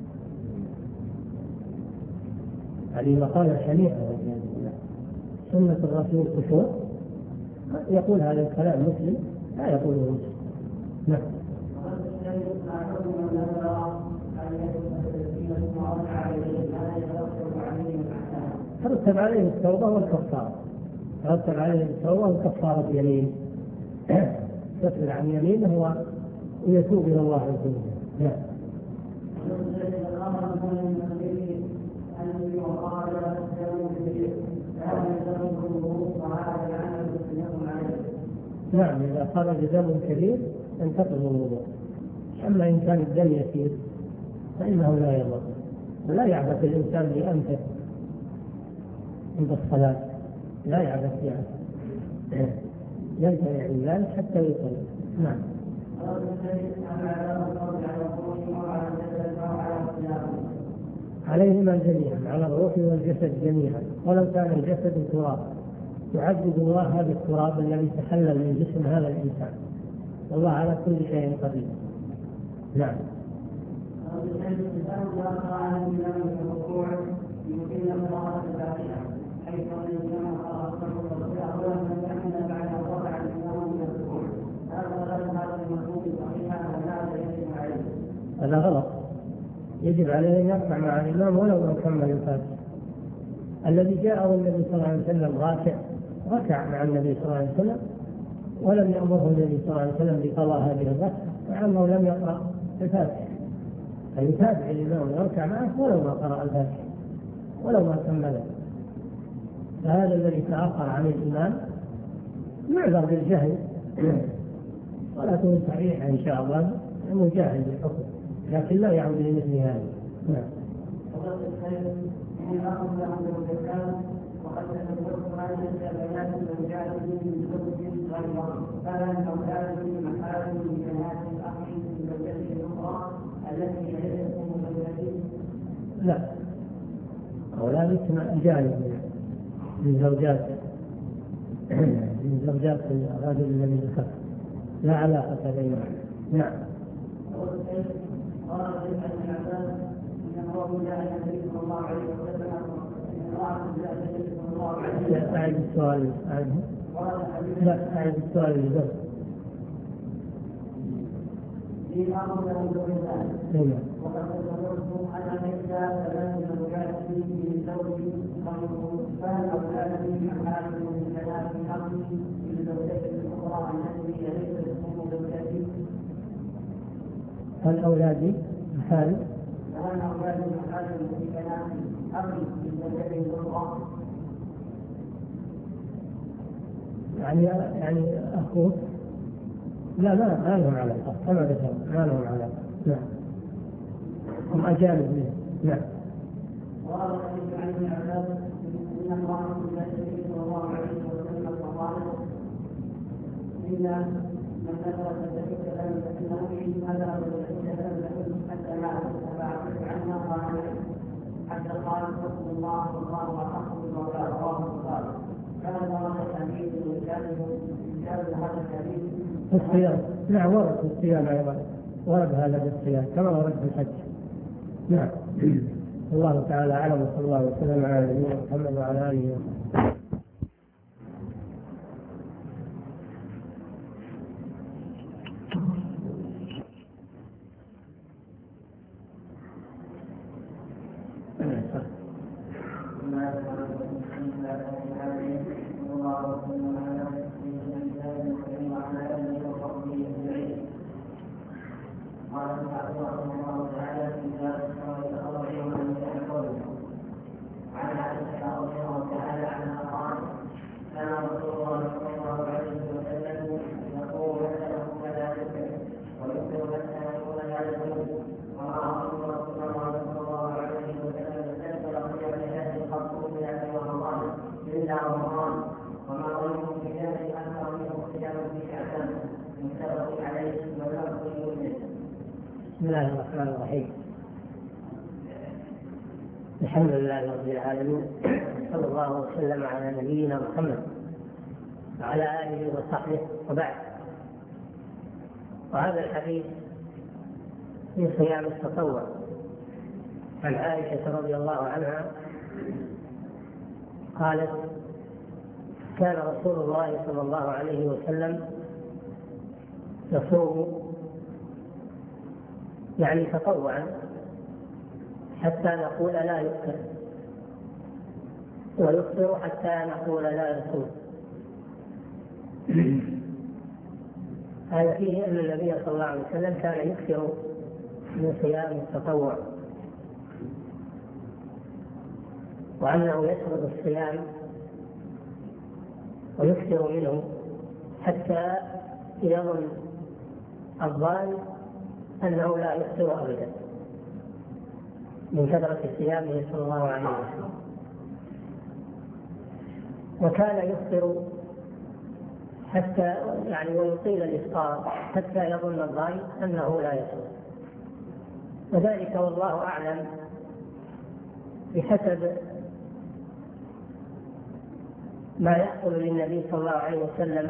هذه مقالة شنيعة. سنة الرسول خشوع، يقول هذا الكلام مسلم لا يقوله مسلم. نعم. ترتب عليه التوبة والكفارة، ترتب عليه التوبة والكفارة يمين تسأل عن يمينه ويتوب إلى الله عز وجل. نعم. نعم، إذا خرج دم كبير ينتقل الوضوء. أما إن كان الدم يسير فإنه لا يضر، ولا يعبث الإنسان بأنفه عند الصلاة، لا يعبث بأنفه، ينتهي من ذلك حتى يصلي. نعم. عليهما جميعا، على الروح والجسد جميعا، ولو كان الجسد تراب يعذب الله هذا التراب الذي تحلل من جسم هذا الإنسان، والله على كل شيء قدير. نعم. هذا غلط، يجب عليه أن يرفع مع الإمام ولو لم كمل الفاتحة. الذي جاءه النبي صلى الله عليه وسلم راكع ركع مع النبي صلى الله عليه وسلم، ولم يأمره النبي صلى الله عليه وسلم بقضاء هذه الركعة مع أنه لم يقرأ الفاتحة، فيتابع الإمام ويركع معه ولو ما قرأ الفاتحة ولو ما كمله. فهذا الذي تأخر عن الإمام يعذر بالجهل، ولا تكون صحيحة إن شاء الله أنه جاهل بالحكم، لكن لا يعود لمثل هذا. نعم. وقد تذكرت هذه البيانات من جاء به من كتب غيرها، فلا اولاد من محارم من بنات الاخ من الزوجه الاخرى التي ليست مزوجه. لا، اولاد جانب من زوجات من زوجات الرجل الذي ذكر، لا علاقه بينهم. نعم. قال ابن عباس ان الله جاء النبي صلى الله عليه وسلم لا أعد السؤال. لا أعد السؤال اللي قبل. في أمر له بالإنسان وقد تذكرتم أن ليس ثلاث زوجات من زوج فهل أولاد من أحد من ثلاث أمر من زوجته الأخرى التي ليست من زوجته؟ هل أولادي حال؟ هل أولاد من أحد من ثلاث أمر من زوجته الأخرى؟ يعني يعني أخوه؟ لا لا ما لهم علاقة كما ذكر، ما لهم علاقة. نعم، هم أجانب منه. نعم. وقال الحديث عن ابن عباس إن الله صلى الله عليه وسلم قال إن من نذر فتلك لم فإنه إن نذر فتلك لم حتى لا تتبع عنها قال حتى قال رسول الله صلى الله عليه وسلم رواه البخاري. كان ورد الحديث وكان هذا الحديث في الصيام. نعم، ورد في الصيام أيضا، ورد هذا في الصيام كما ورد في الحج. نعم. الله تعالى أعلم، وصلى الله وسلم على نبينا محمد وعلى آله وصحبه. بسم الله الرحمن الرحيم. الحمد لله رب العالمين، صلى الله وسلم على نبينا محمد وعلى آله وصحبه، وبعد. وهذا الحديث في صيام التطوع عن عائشة رضي الله عنها قالت: كان رسول الله صلى الله عليه وسلم يصوم يعني تطوعا حتى نقول لا يفطر، ويفطر حتى نقول لا يصوم. هذا فيه أن النبي صلى الله عليه وسلم كان يكثر من صيام التطوع، وأنه يسرد الصيام ويكثر منه حتى يظن الظان أنه لا يفطر أبدا من كثرة صيامه صلى الله عليه وسلم. وكان يفطر حتى يعني ويطيل الإفطار حتى يظن الظان أنه لا يفطر، وذلك والله أعلم بحسب ما يحصل للنبي صلى الله عليه وسلم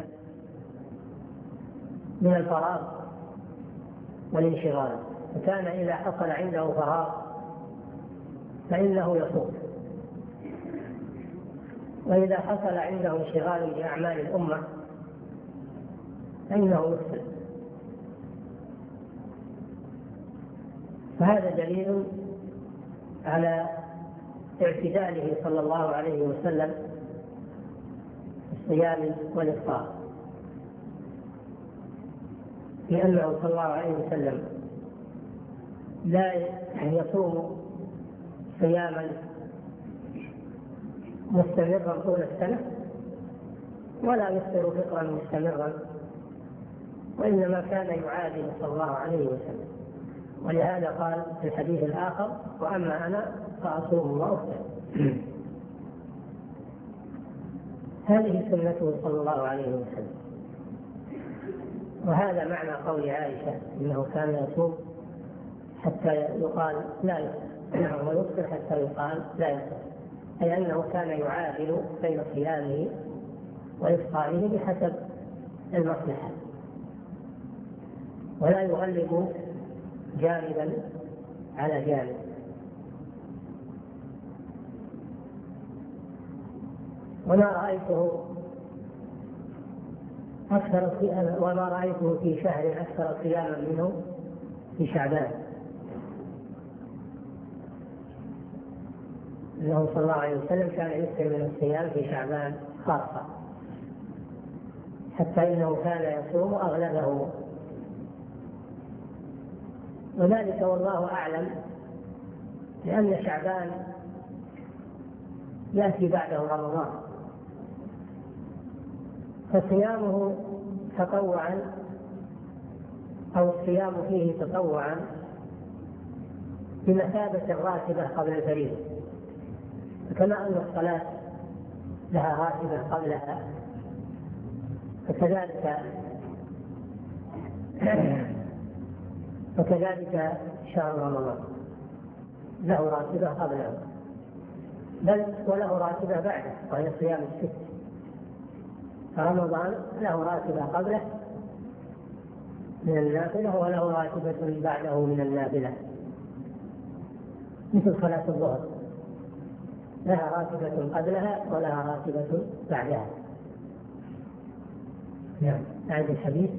من الفراغ والانشغال. فكان إذا حصل عنده فراغ فإنه يصوم، وإذا حصل عنده انشغال بأعمال الأمة فإنه يفطر. فهذا دليل على اعتداله صلى الله عليه وسلم في الصيام والإفطار، لأنه صلى الله عليه وسلم لا يصوم صياما مستمرا طول السنة، ولا يفطر فطرا مستمرا، وإنما كان يعادل صلى الله عليه وسلم. ولهذا قال في الحديث الآخر: وأما أنا فأصوم وأفطر. هذه سنته صلى الله عليه وسلم. وهذا معنى قول عائشة إنه كان يصوم حتى يقال لا يفطر، ويفطر حتى يقال لا يفطر، أي أنه كان يعادل بين صيامه وإفطاره بحسب المصلحة، ولا يغلب جانبا على جانب. وما رأيته أكثر وما رأيته في شهر أكثر صياما منه في شعبان، أنه صلى الله عليه وسلم كان يكثر من الصيام في شعبان خاصة، حتى إنه كان يصوم أغلبه. وذلك والله أعلم لأن شعبان يأتي بعده رمضان، فصيامه تطوعا أو الصيام فيه تطوعا بمثابة الراتبة قبل الفريضة، كما أن الصلاة لها راتبة قبلها، فكذلك فكذلك شهر رمضان له راتبة قبله، بل وله راتبة بعده، وهي صيام الست. فرمضان له راتبة قبله من النافلة، وله راتبة بعده من النافلة. مثل صلاة الظهر لها راتبة قبلها ولها راتبة بعدها. نعم. هذا الحديث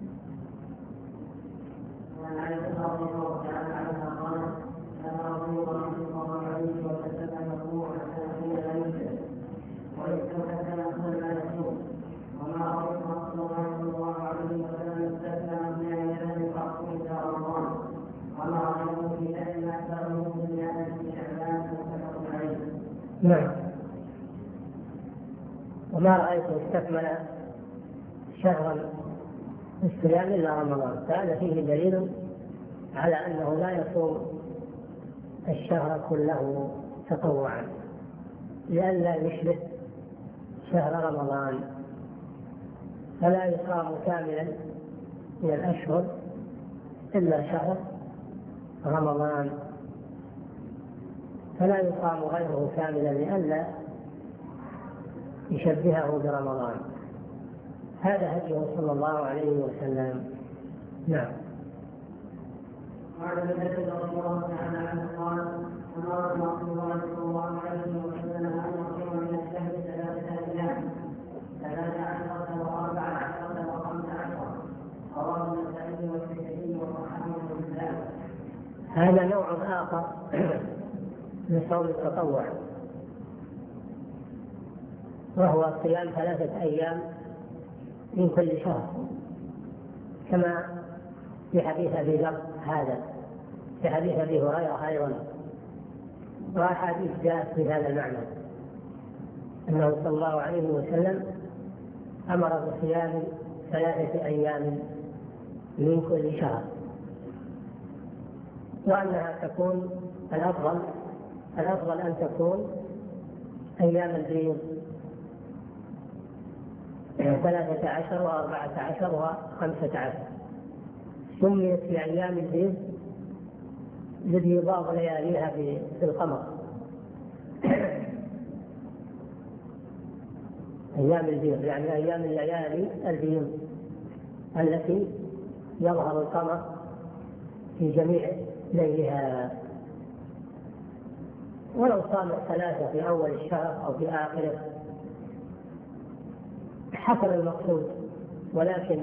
وعن عائشة رضي الله تعالى عنها قالت كان رسول الله صلى الله عليه وسلم يقول حين لا يشرك ويذكر كان كل ما يصوم وما رأيت رسول الله صلى الله عليه وسلم استسلم من يده فأقول يا الله وما رأيت في ذلك أكثره من يده في شعبان متفق عليه. نعم. وما رأيته استكمل شهرا الصيام إلا رمضان، فهذا فيه دليل على أنه لا يصوم الشهر كله تطوعا لئلا يشبه شهر رمضان، فلا يصام كاملا من الأشهر إلا شهر رمضان، فلا يصام غيره كاملا لئلا يشبهه برمضان. هذا هديه صلى الله عليه وسلم. نعم. وعن النبي رضي الله تعالى عنه قال امر رسول الله صلى الله عليه وسلم ان يصوم من الشهر ثلاثه ايام ثلاث عشره واربع عشره وخمس عشره رواه النسائي والترمذي وصححه الاسلام. هذا نوع اخر من صوم التطوع، وهو صيام ثلاثه ايام من كل شهر، كما في حديث أبي ذر هذا، في حديث أبي هريرة أيضا، وأحاديث جاءت في هذا المعنى أنه صلى الله عليه وسلم أمر بصيام ثلاثة أيام من كل شهر، وأنها تكون الأفضل الأفضل أن تكون أيام البيض ثلاثة عشر وأربعة عشر وخمسة عشر، سميت في أيام البيض لبيضاء لياليها في القمر. أيام البيض يعني أيام الليالي البيض التي يظهر القمر في جميع ليلها، ولو صام ثلاثة في أول الشهر أو في آخره حصل المقصود، ولكن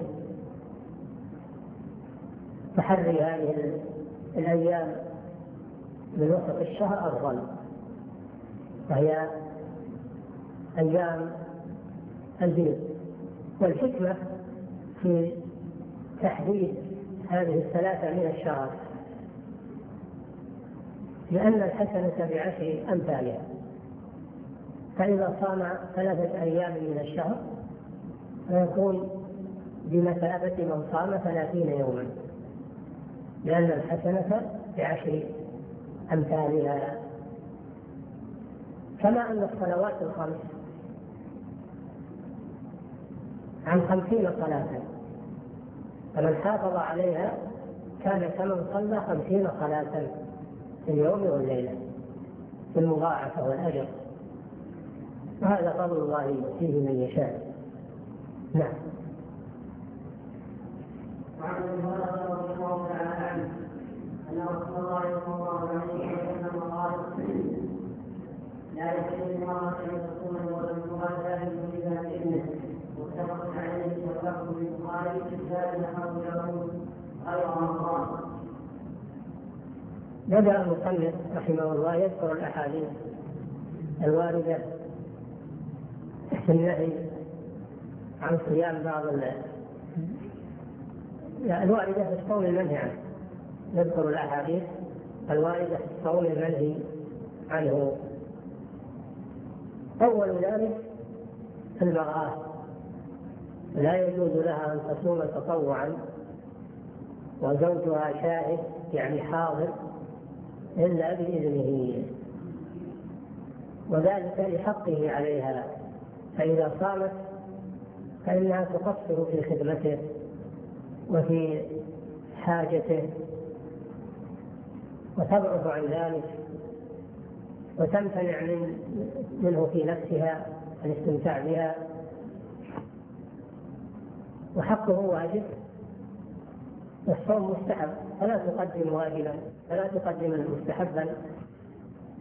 تحري هذه الأيام من وسط الشهر أفضل، وهي أيام البيض. والحكمة في تحديد هذه الثلاثة من الشهر لأن الحسنة بعشر أمثالها، فإذا صام ثلاثة أيام من الشهر فيكون بمثابة من صام ثلاثين يوما، لأن الحسنة بعشر أمثالها. كما أن الصلوات الخمس عن خمسين صلاة، فمن حافظ عليها كان كمن صلى خمسين صلاة في اليوم والليلة في المضاعفة والأجر، وهذا فضل الله يؤتيه من يشاء. نعم. وعن ابي هريره رضي الله تعالى عنه ان رسول الله صلى الله عليه وسلم قال لا يحل المرأة ان تكون والمغادرة الا باذنه، متفق عليه واللفظ للبخاري في كتاب نحو داوود غير رمضان. بدأ المصنف رحمه الله يذكر الأحاديث الواردة في النهي عن صيام بعض الواردة في الصوم المنهي عنه، يذكر الأحاديث الواردة في الصوم المنهي عنه. أول ذلك المرأة لا يجوز لها أن تصوم تطوعا وزوجها شاهد يعني حاضر إلا بإذنه، وذلك لحقه عليها، فإذا صامت فإنها تقصر في خدمته وفي حاجته وتضعف عن ذلك وتمتنع من منه في نفسها الاستمتاع بها، وحقه واجب والصوم مستحب، فلا تقدم واجبا فلا تقدم مستحبا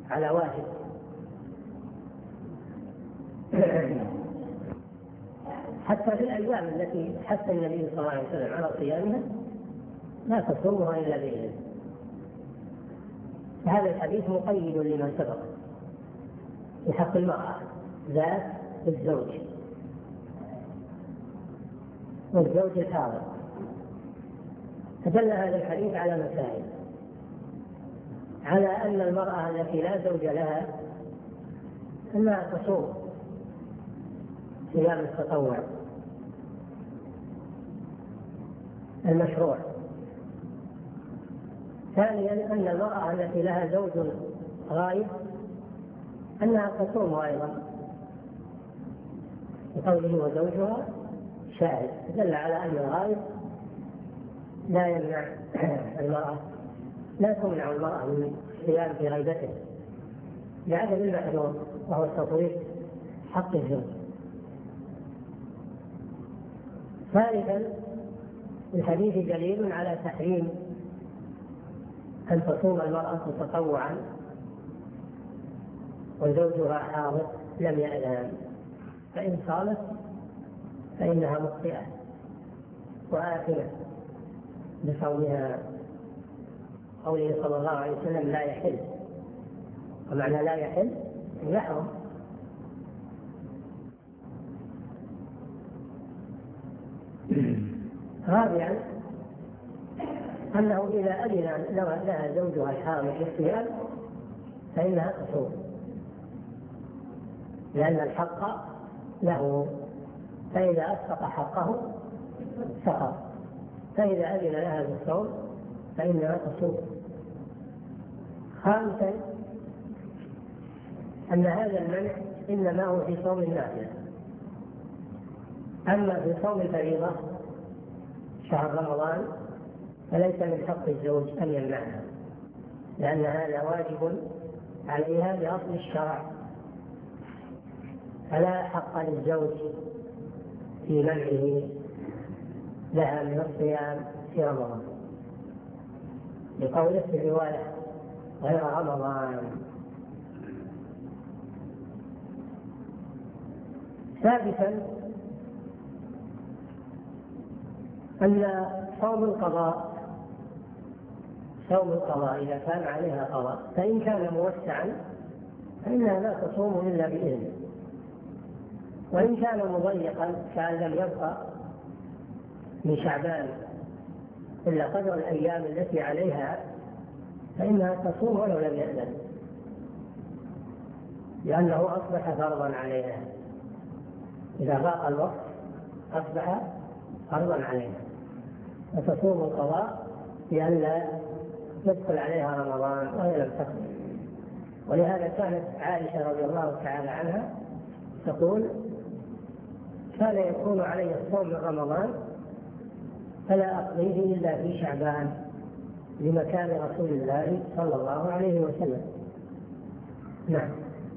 على واجب. حتى في الأيام التي حث النبي صلى الله عليه وسلم على صيامها لا تصومها إلا بإذن. هذا الحديث مقيد لما سبق في حق المرأة ذات الزوج والزوج الحاضر. فدل هذا الحديث على مسائل: على أن المرأة التي لا زوج لها أنها تصوم صيام التطوع المشروع. ثانيا أن المرأة التي لها زوج غائب أنها تصوم أيضا، بقوله وزوجها شاهد، دل على أن الغائب لا يمنع المرأة لا تمنع المرأة من الصيام في غيبته لعدم المحذور وهو تطويق حق الزوج. ثالثا الحديث دليل على تحريم أن تصوم المرأة تطوعا وزوجها حاضر لم يأذن، فإن صامت فإنها مخطئة وآثمة بصومها. قوله صلى الله عليه وسلم لا يحل، ومعنى لا يحل يحرم. رابعا أنه إذا أذن لها زوجها الحامل بالصيام فإنها تصوم، لأن الحق له، فإذا أسقط حقه سقط، فإذا أذن لها بالصوم فإنها تصوم. خامسا أن هذا المنع إنما هو في صوم النافلة، أما في صوم الفريضة شهر رمضان فليس من حق الزوج أن يمنعها، لأن هذا واجب عليها بأصل الشرع، فلا حق للزوج في منعه لها من الصيام في رمضان، لقوله في الرواية غير رمضان. ثالثا أن صوم القضاء صوم القضاء إذا كان عليها قضاء فإن كان موسعا فإنها لا تصوم إلا بإذن، وإن كان مضيقا كأن لم يبقى من شعبان إلا قدر الأيام التي عليها فإنها تصوم ولو لم يأذن، لأنه أصبح فرضا عليها. إذا ضاق الوقت أصبح فرضا عليها، وتصوم القضاء لئلا يدخل عليها رمضان وهي لم تقضي. ولهذا كانت عائشة رضي الله تعالى عنها تقول: كان يكون علي الصوم من رمضان فلا أقضيه إلا في شعبان لمكان رسول الله صلى الله عليه وسلم. نعم.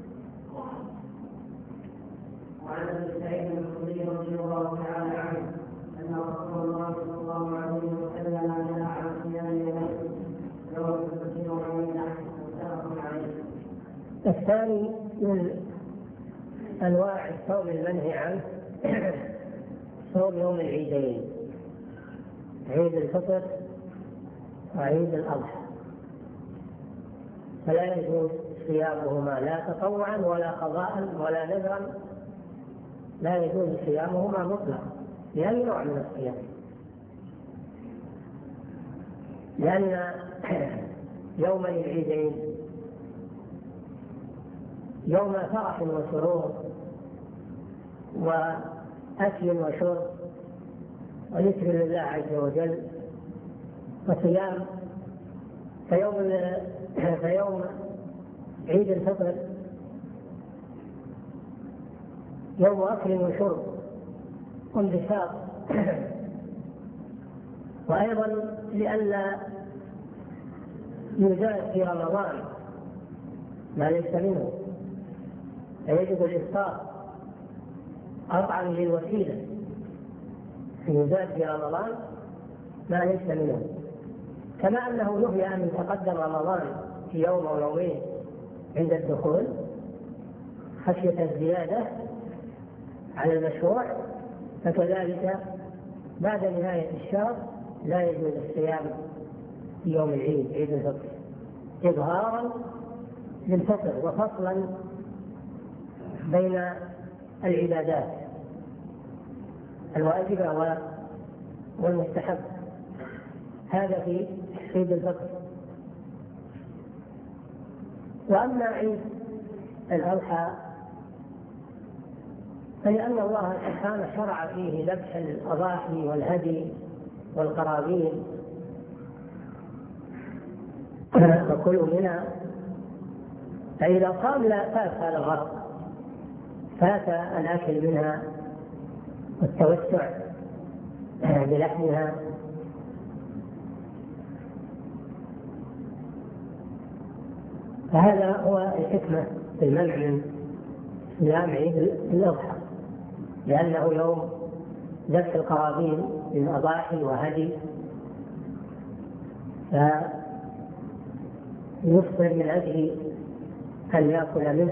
وعن ابي سعيد الخدري رضي الله تعالى عنه ان رسول الله صلى الله عليه وسلم نهى عن صيام يوم رواه مسلم وعن متفق عليه. الثاني من انواع الصوم المنهي عنه صوم يوم العيدين، عيد الفطر وعيد الاضحى، فلا يجوز صيامهما لا تطوعا ولا قضاء ولا نذرا، لا يجوز صيامهما مطلقا لأي نوع من الصيام، لأن يوم العيدين يوم فرح وسرور وأكل وشرب وذكر لله عز وجل وصيام. فيوم فيوم عيد الفطر يوم أكل وشرب وانبساط، وأيضا لئلا يزاد في رمضان ما ليس منه فيجب الإفطار قطعا للوسيلة، يزاد في رمضان ما ليس منه، كما أنه نهي أن يتقدم رمضان في يوم أو يومين عند الدخول خشية الزيادة على المشروع، فكذلك بعد نهاية الشهر لا يجوز الصيام في يوم العيد، عيد الفطر، إظهارا للفطر وفصلا بين العبادات الواجبة والمستحب. هذا في عيد الفطر. وأما عيد الأضحى فلأن الله سبحانه شرع فيه ذبح الأضاحي والهدي والقرابين، فكلوا منها، فإذا قام لا فات هذا الغرض، فات الأكل منها والتوسع بلحمها. فهذا هو الحكمة في المنع من صيام عيد الأضحى، لأنه يوم ذبح القرابين من أضاحي وهدي، فيفطر من أجل أن يأكل منه،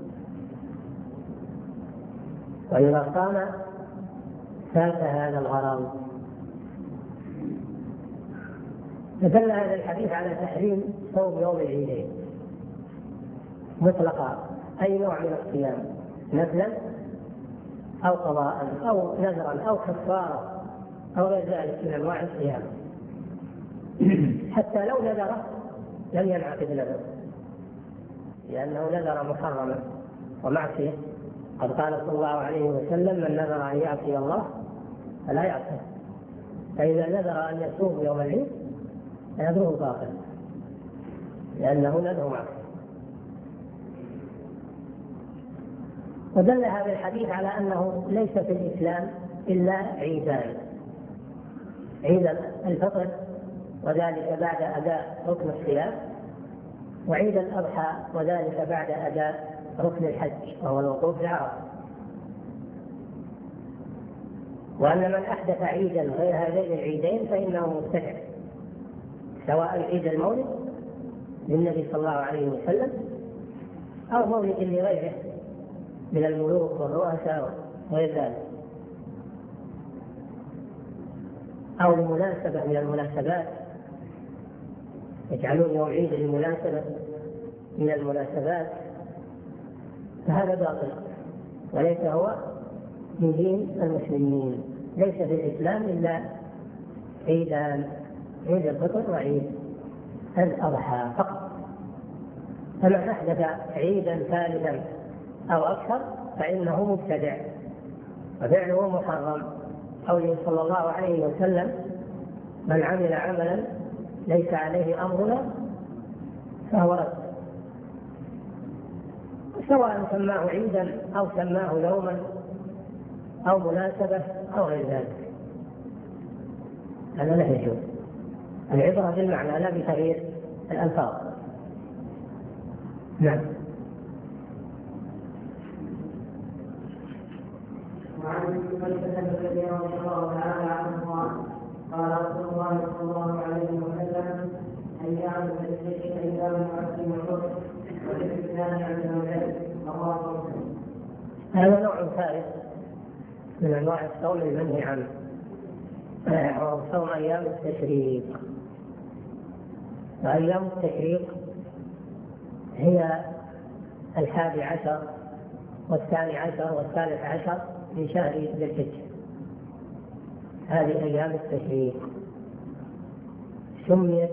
وإذا قام فات هذا الغرض. فدل هذا الحديث على تحريم صوم يوم العيدين مطلقا، أي نوع من الصيام، نفلا أو قضاء أو نذرا أو كفارة أو غير ذلك من أنواع الصيام. حتى لو نذره لم ينعقد نذره، لأنه نذر محرما ومعصية. قد قال صلى الله عليه وسلم: من نذر أن يعصي الله فلا يعصيه. فإذا نذر أن يصوم يوم العيد نذره باطل، لأنه نذر معصية. ودل هذا الحديث على أنه ليس في الإسلام إلا عيدان: عيد الفطر وذلك بعد أداء ركن الصيام، وعيد الأضحى وذلك بعد أداء ركن الحج وهو الوقوف بعرفة. وأن من أحدث عيدا غير هذين العيدين فإنه مبتدع، سواء عيد المولد للنبي صلى الله عليه وسلم أو مولد لغيره من الملوك والرؤساء وغير ذلك، أو لمناسبة من المناسبات، يجعلون يوم عيد لمناسبة من المناسبات، فهذا باطل وليس هو من دين المسلمين. ليس في الإسلام إلا عيدان: عيد الفطر وعيد الأضحى فقط. فمن أحدث عيدا ثالثا أو أكثر فإنه مبتدع وفعله محرم. قوله صلى الله عليه وسلم: من عمل عملا ليس عليه أمرنا فهو رد، سواء سماه عيدا أو سماه يوما أو مناسبة أو غير ذلك، هذا لا يجوز. العبرة بالمعنى لا بتغيير الألفاظ. نعم. وعن مسلمة الذي رضي الله تعالى عنه قال رسول الله صلى الله عليه وسلم: أيام التشريق أيام العشر والفطر والاستثناء عند الوجه. رواه مسلم. هذا نوع ثالث من أنواع الصوم المنهي عنه، وهو صوم أيام التشريق. وأيام التشريق هي الحادي عشر والثاني عشر والثالث عشر من شهر ذي الحجة. هذه أيام التشريق سميت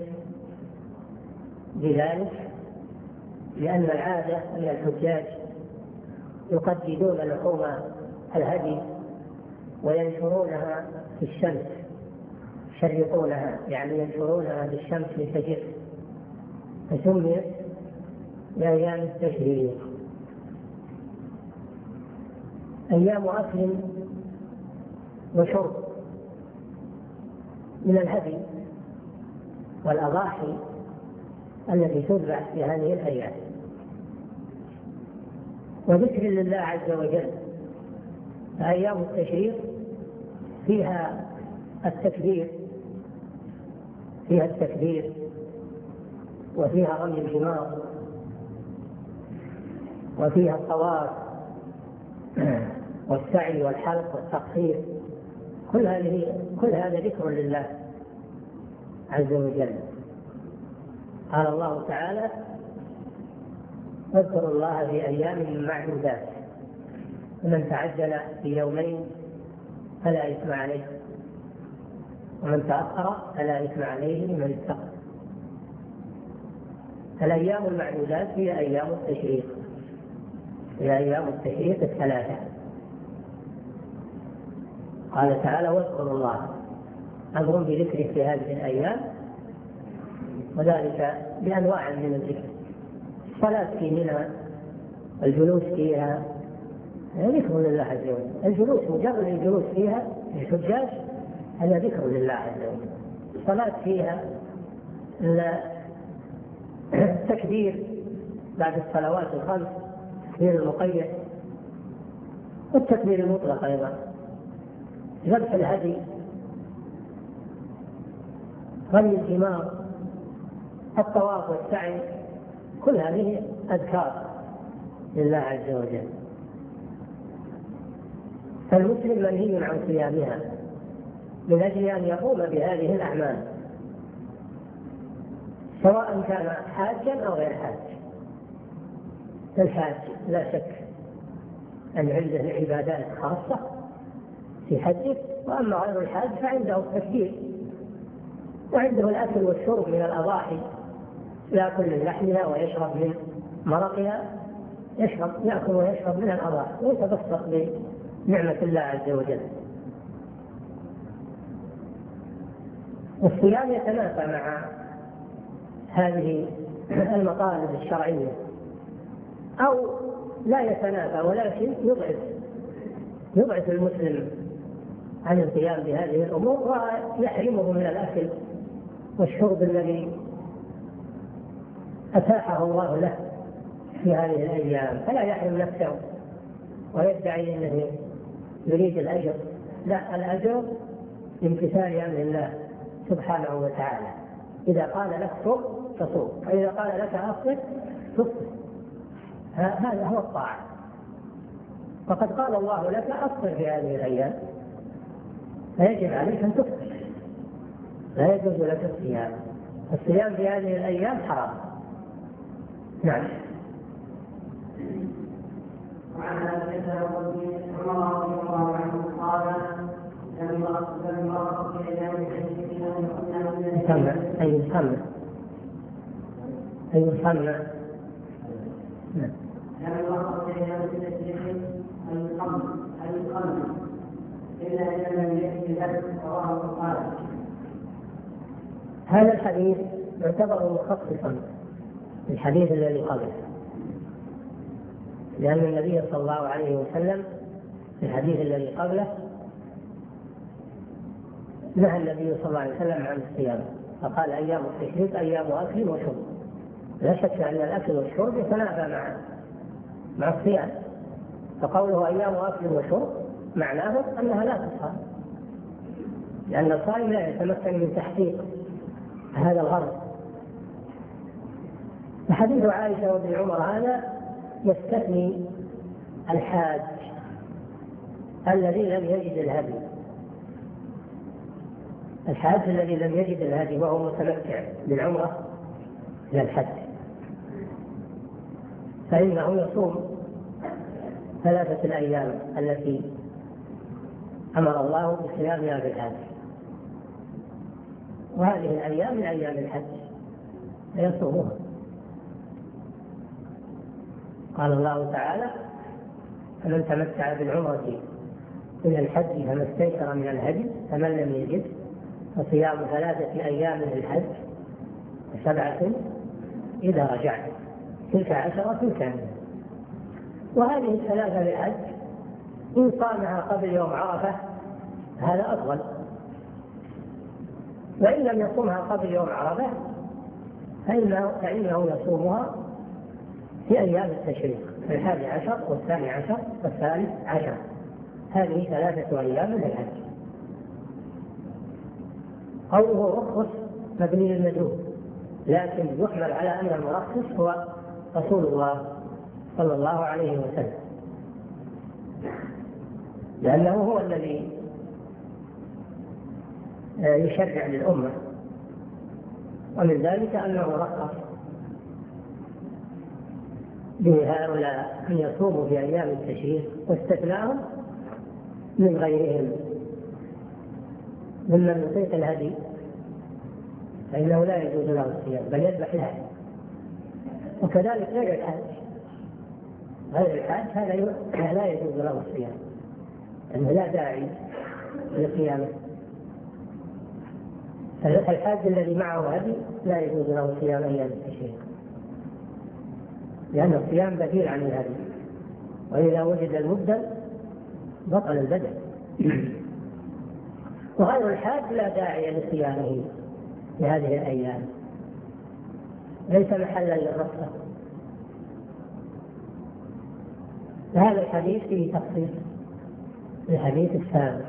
بذلك لأن العادة أن الحجاج يقددون لحوم الهدي وينشرونها في الشمس، يشرقونها يعني ينشرونها في الشمس لتجف، فسميت بأيام التشريق. أيام أكل وشرب من الهدي والأضاحي التي تذبح في هذه الأيام، وذكر لله عز وجل. أيام التشريق فيها التكبير فيها التكبير وفيها رمي الجمار وفيها الطواف والسعي والحلق والتقصير، كل هذه كل هذا ذكر لله عز وجل. قال الله تعالى: واذكروا الله في أيام معدودات، ومن تعجل في يومين فلا إثم عليه، ومن تأخر فلا إثم عليه لمن اتقى. الأيام المعدودات هي أيام التشريق، هي أيام التشريق الثلاثة. قال تعالى: واذكروا الله، أمر بذكره في هذه الأيام، وذلك بأنواع من الذكر. الصلاة في منى، الجلوس فيها ذكر لله عز وجل. الجلوس مجرد الجلوس فيها للحجاج هذا ذكر لله عز وجل. الصلاة فيها، التكبير بعد الصلوات الخمس، التكبير المقيد والتكبير المطلق أيضا، ذبح الهدي، رمي الجمار، الطواف والسعي، كل هذه أذكار لله عز وجل. فالمسلم منهي عن صيامها من أجل أن يقوم بهذه الأعمال، سواء كان حاجا أو غير حاج. الحاج لا شك أن عنده العبادات خاصة في حجه، وأما غير الحاج فعنده التكبير، وعنده الأكل والشرب من الأضاحي، يأكل من لحمها ويشرب من مرقها، يشرب يأكل ويشرب من الأضاحي ويتبسط بنعمة الله عز وجل. والصيام يتنافى مع هذه المطالب الشرعية، أو لا يتنافى ولكن يضعف يضعف المسلم عن القيام بهذه الأمور، ويحرمه من الأكل والشرب الذي أتاحه الله له في هذه الأيام، فلا يحرم نفسه ويدعي أنه يريد الأجر. لا، الأجر بامتثال أمر الله سبحانه وتعالى. إذا قال لك صم تصوم، وإذا قال لك أفطر تفطر، هذا هو الطاعة. فقد قال الله لك أفطر في هذه الأيام، فيجب عليك أن تفطر، لا يجوز لك الصيام. الصيام في هذه الأيام حرام. نعم. وعن أبي عمر رضي الله عنه قال: لم أرى في أيام الحج سمع أي سمع أي سمع لم أرى في أيام الحج الخمر الخمر إلا إذا لم يأتي ذلك رواه البخاري. هذا الحديث يعتبر مخصصا الحديث الذي قبله، لأن النبي صلى الله عليه وسلم في الحديث الذي قبله نهى النبي صلى الله عليه وسلم عن الصيام، فقال: أيام التشريق أيام أكل وشرب. لا شك أن الأكل والشرب يتنافى مع مع الصيام، فقوله أيام أكل وشرب معناه أنها لا تصام، لأن الصائم لا يتمكن من تحقيق هذا الغرض. حديث عائشة وابن عمر هذا يستثني الحاج الذي لم يجد الهدي، الحاج الذي لم يجد الهدي وهو متمتع بالعمرة إلى الحج، فإنه يصوم ثلاثة الأيام التي أمر الله بصيامها بالحج، وهذه الأيام من أيام الحج فيصومها. قال الله تعالى: فمن تمتع بالعمرة إلى الحج فما استيسر من الهدي، فمن لم يجد فصيام ثلاثة أيام للحج وسبعة إذا رجعت، تلك عشرة كاملة. وهذه الثلاثة للحج إن صامها قبل يوم عرفة هذا أفضل، وإن لم يصومها قبل يوم عرفة فإنه, فإنه يصومها في أيام التشريق، في الحادي عشر والثاني عشر والثالث عشر، هذه ثلاثة أيام للحج. قوله رخص مبني للمجهول، لكن يحمل على أن المرخص هو رسول الله صلى الله عليه وسلم، لأنه هو الذي يشرع للأمة. ومن ذلك أنه رخص لهؤلاء أن يصوموا في أيام التشريق واستثناهم من غيرهم ممن يطيق الهدي فإنه لا يجوز له الصيام بل يذبح الهدي. وكذلك غير الحاج، غير الحاج هذا لا يجوز له الصيام لأنه لا داعي لصيامه. الحاج الذي معه هدي لا يجوز له صيام أيام التشريق لأن الصيام بديل عن الهدي، وإذا وجد المبدل بطل البدل. وغير الحاج لا داعي لصيامه في هذه الأيام، ليس محلا للرخصة. هذا الحديث فيه تخصيص الحديث السابق،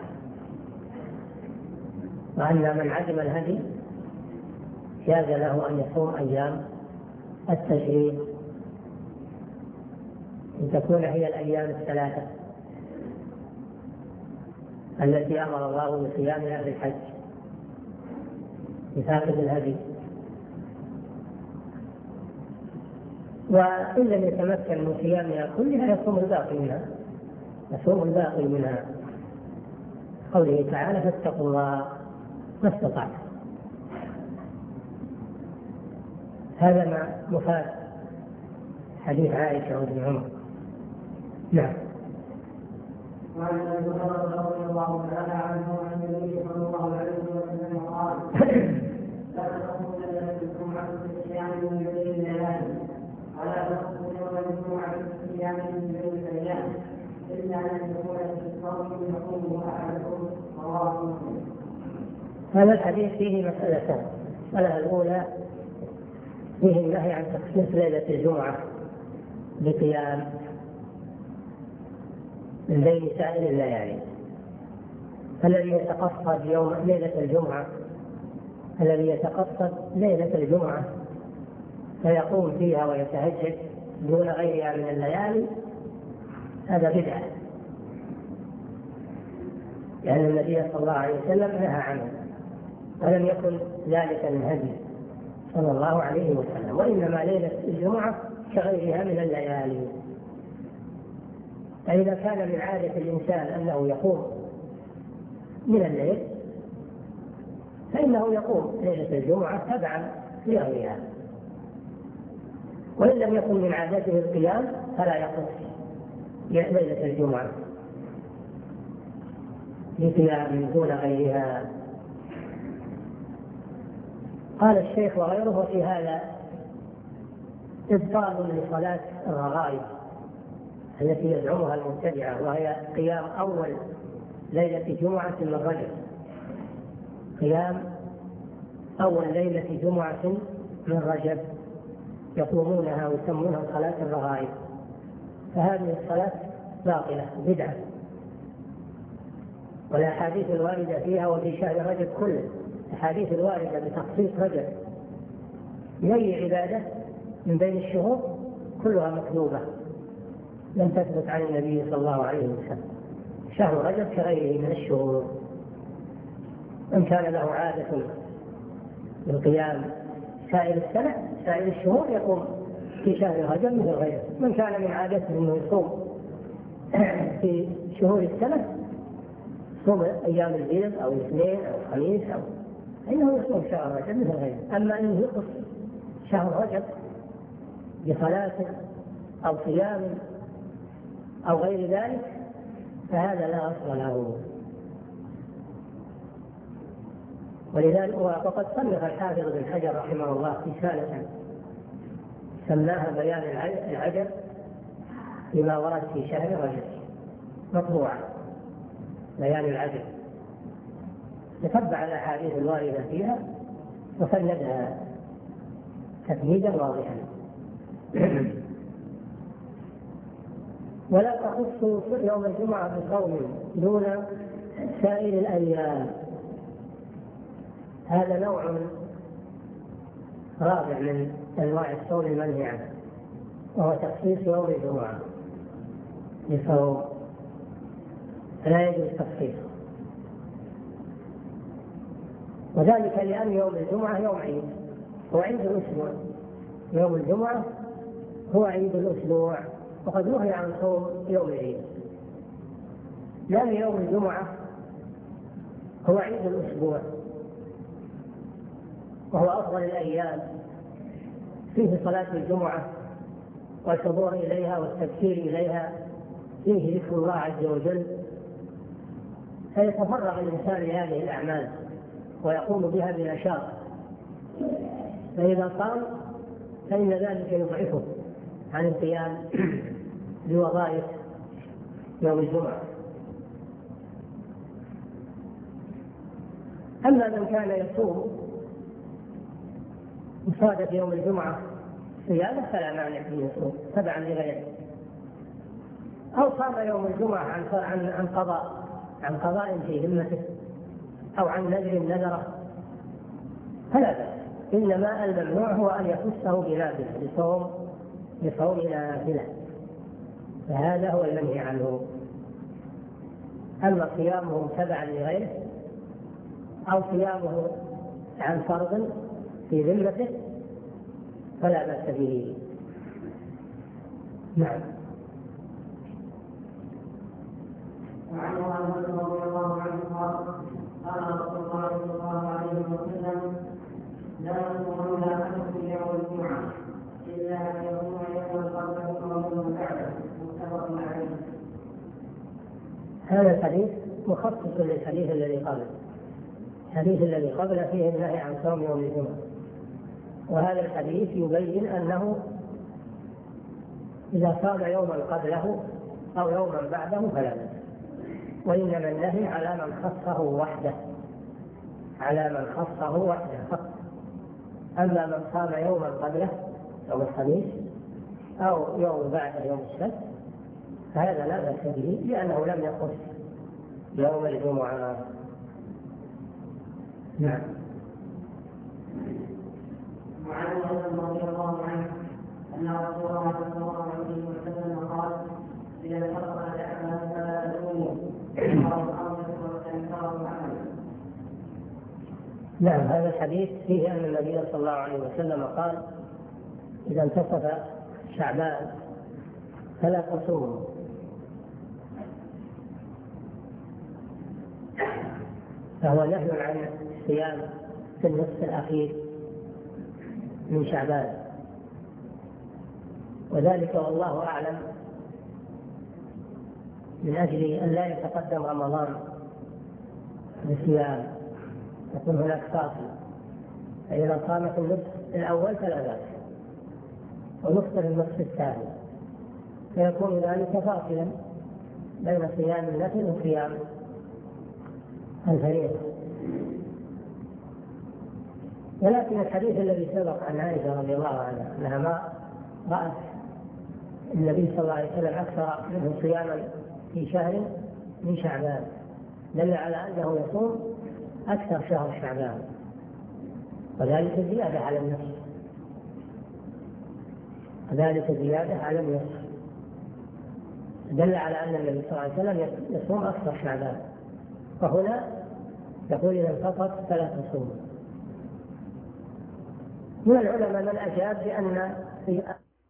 وأن من عدم الهدي جاز له أن يصوم أيام التشريق أن تكون هي الأيام الثلاثة التي أمر الله بصيامها في الحج بفاقد الهدي. وإن لم يتمكن من صيامها كلها يصوم الباقي منها يصوم الباقي منها قوله تعالى فاتقوا الله ما استطعتم. هذا ما مفاد حديث عائشة وابن عمر. نعم. وعن ابي هريره رضي الله تعالى عنه عن النبي صلى الله عليه وسلم قال لا تخرج ليله الجمعه في صيام من بين الليالي ولا تخرج يوم الجمعه في صيام من بين الايام الا ان يكون في الصوم يقوم احدكم رواه مسلم. هذا الحديث فيه مسألتان. المسألة الأولى فيه النهي عن تخصيص ليلة الجمعة بقيام من بين سائر الليالي. الذي يتقصد يوم ليلة الجمعة الذي يتقصد ليلة الجمعة فيقوم فيها ويتهجد دون غيرها من الليالي هذا بدعة، لأن النبي صلى الله عليه وسلم نهى عنه ولم يكن ذلك من هدي صلى الله عليه وسلم، وإنما ليلة الجمعة كغيرها من الليالي. فإذا كان من عادة الإنسان أنه يقوم من الليل فإنه يقوم ليلة الجمعة تبعا لغيرها، وإن لم يكن من عادته القيام فلا يقوم ليلة الجمعة بقيام دون غيرها. قال الشيخ وغيره في هذا إبطال لصلاة الرغائب التي يزعمها المبتدعة، وهي قيام أول ليلة جمعة من رجب، قيام أول ليلة جمعة من رجب يقومونها ويسمونها صلاة الرغائب، فهذه الصلاة باطلة بدعة، والأحاديث الواردة فيها وفي شهر رجب كله الأحاديث الواردة بتخصيص رجب بأي عبادة من بين الشهور كلها مكذوبة لم تثبت عن النبي صلى الله عليه وسلم. شهر رجب كغيره من الشهور، إن كان له عادة بالقيام سائر السنة سائر الشهور يقوم في شهر رجب مثل غيره، من كان من عادته أنه يصوم في شهور السنة صوم أيام البيض أو الاثنين أو الخميس أو إنه يصوم شهر رجب مثل غيره. أما أنه يقص شهر رجب بصلاة أو صيام أو غير ذلك فهذا لا أصل له. ولذلك وقد صنف الحافظ بن حجر رحمه الله رسالة سماها بيان العجب لما ورد في شهر رجب مطبوعة، بيان العجب، تتبع الأحاديث الواردة فيها وسندها تسنيدا واضحا. ولا تخص يوم الجمعة بصوم دون سائر الأيام، هذا نوع رابع من أنواع الصوم المنهي عنه، وهو تخصيص يوم الجمعة لصوم، لا يجوز تخصيصه، وذلك لأن يوم الجمعة يوم عيد، هو عيد الأسبوع. يوم الجمعة هو عيد الأسبوع، وقد نهي عن صوم يوم العيد، لأن يوم الجمعة هو عيد الأسبوع، وهو أفضل الأيام، فيه صلاة الجمعة والحضور إليها والتبكير إليها، فيه ذكر الله عز وجل، فيتفرغ الإنسان لهذه الأعمال ويقوم بها بنشاط، فإذا صام فإن ذلك يضعفه عن القيام بوظائف يوم الجمعة. أما من كان يصوم وصادف يوم الجمعة صيامه فلا مانع من يصوم تبعا لغيره، أو صام يوم الجمعة عن عن عن قضاء عن قضاء في ذمته أو عن نذر نذره فلا بأس، إنما الممنوع هو أن يخصه بنافلة بصوم بصوم نافلة، فهذا هو المنهي عنه. أما صيامه تبعا لغيره أو صيامه عن فرض في ذمته فلا بأس به. نعم. وعن أنس رضي الله عنه قال قال رسول الله صلى الله عليه وسلم لا يصومن أحدكم يوم الجمعة إلا أن يكون يوما قبله أو يوما بعده، متفق عليه. هذا الحديث مخصص للحديث الذي قبله، الحديث الذي قبله فيه النهي عن صوم يوم الجمعة، وهذا الحديث يبين أنه إذا صام يوما قبله أو يوما بعده فلا بأس، وإنما النهي على من خصه وحده، على من خصه وحده فقط. أما من صام يوما قبله يوم الخميس أو يوم بعد يوم السبت فهذا لا بأس به، لأنه لم يخص يوم الجمعة. نعم. وعن انس رضي الله عنه ان رسول الله صلى الله عليه وسلم قال اذا انتصر الاعمال فلا تلوموا او الامر واستنكروا عمله. نعم، هذا الحديث فيه أن النبي صلى الله عليه وسلم قال إذا انتصف شعبان فلا تصوموا، فهو نهي عن الصيام في النصف الأخير من شعبان، وذلك والله أعلم من أجل أن لا يتقدم رمضان بالصيام، يكون هناك فاصل، فإذا صام في النصف الأول فلا بأس ونصف النصف الثاني، فيكون ذلك فاصلا بين صيام النفل وصيام الفريضة. ولكن الحديث الذي سبق عن عائشة رضي الله عنها أنها ما رأت النبي صلى الله عليه وسلم أكثر منه صياما في شهر من شعبان دل على أنه يصوم أكثر شهر شعبان، وذلك زيادة على النصف، وذلك زيادة على النصف دل على أن النبي صلى الله عليه وسلم يصوم أكثر شعبان، فهنا يقول إذا انتصف فلا تصوم. من العلماء من أجاب بأن في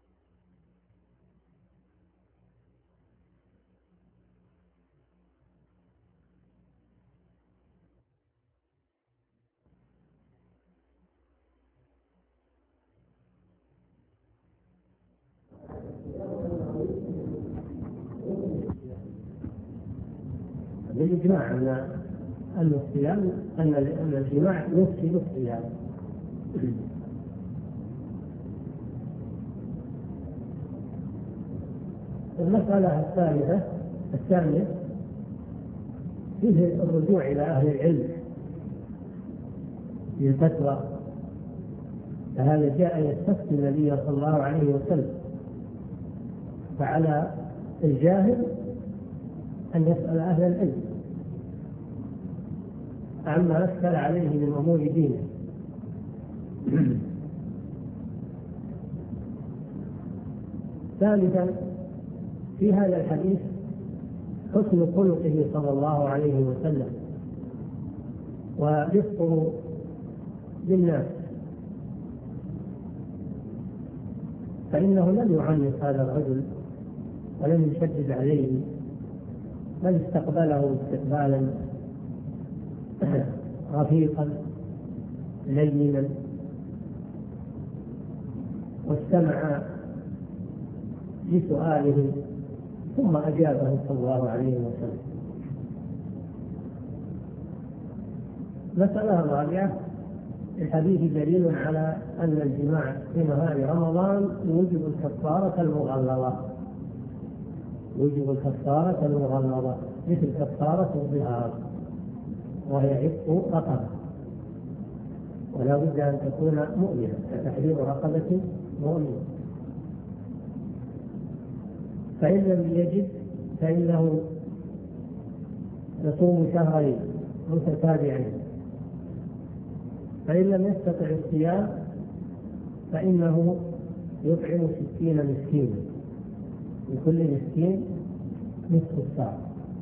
بالإجماع أن الصيام أن الجماع يفسد الصيام. المسألة الثالثة الثانية فيه الرجوع إلى أهل العلم في الفتوى، فهذا جاء يستفتي النبي صلى الله عليه وسلم، فعلى الجاهل أن يسأل أهل العلم عما أشكل عليه من أمور دينه. ثالثا، في هذا الحديث حسن خلقه صلى الله عليه وسلم ورفقه بالناس، فإنه لم يعنف هذا الرجل ولم يشدد عليه، بل استقبله استقبالا رفيقا لينا، واستمع لسؤاله ثم أجابه صلى الله عليه وسلم. مسألة الرابعة: الحديث دليل على أن الجماع في نهار رمضان يوجب الكفارة المغلظة، يوجب الكفارة المغلظة مثل كفارة الظهار، وهي عتق رقبة، ولا بد أن تكون مؤمنة، كتحرير رقبة مؤمنة. فإن لم يجد فإنه يصوم شهرين متتابعين، فإن لم يستطع الصيام فإنه يطعم ستين مسكينا، لكل مسكين نصف الصاع.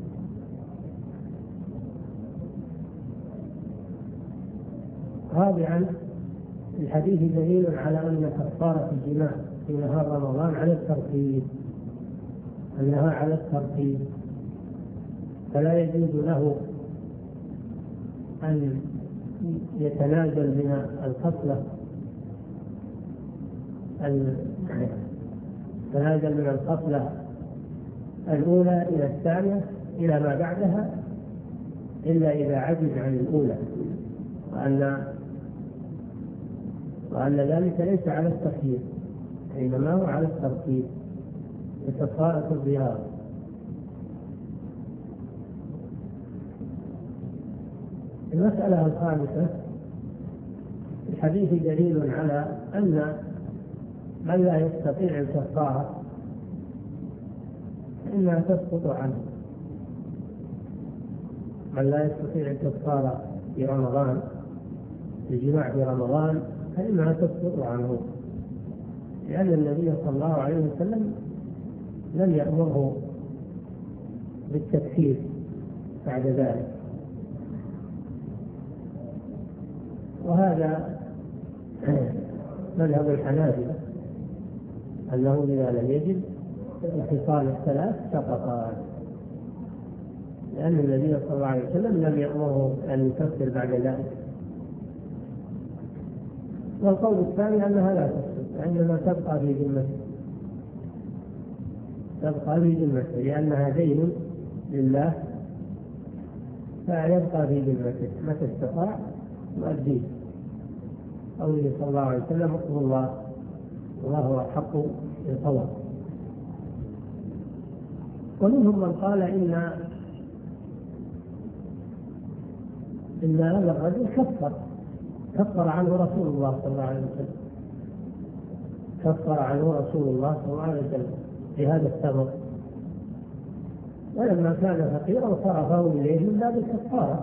رابعا: الحديث دليل على أن كفارة الجماع في نهار رمضان على الترتيب، أنها على الترتيب، فلا يجوز له أن يتنازل من الخصلة يتنازل من الخصلة الأولى إلى الثانية إلى ما بعدها إلا إذا عجز عن الأولى، وأن وأن ذلك ليس على التخيير، إنما هو على الترتيب كفارة الظهار. المسألة الخامسة: الحديث دليل على أن من لا يستطيع الكفارة فإنها تسقط عنه. من لا يستطيع الكفارة في رمضان، الجماع في رمضان، فإنها تسقط عنه، لأن النبي صلى الله عليه وسلم لم يأمره بالتكفير بعد ذلك. وهذا مذهب الحنابلة، أنه إذا لم يجد الخصال الثلاث سقطا، لأن النبي صلى الله عليه وسلم لم يأمره أن يكفر بعد ذلك. والقول الثاني أنها لا تسقط، إنما تبقى في ذمته، تبقى في ذمته لأنها دين لله، فيبقى في ذمته متى استطاع يؤديه. قوله صلى الله عليه وسلم: اطلبوا الله وهو أحق بالصواب. ومنهم من قال إن إن هذا الرجل كفر كفر عنه رسول الله صلى الله عليه وسلم، كفر عنه رسول الله صلى الله عليه وسلم بهذا السبب، ولما كان فقيرا صرفه إليه من باب الكفارة.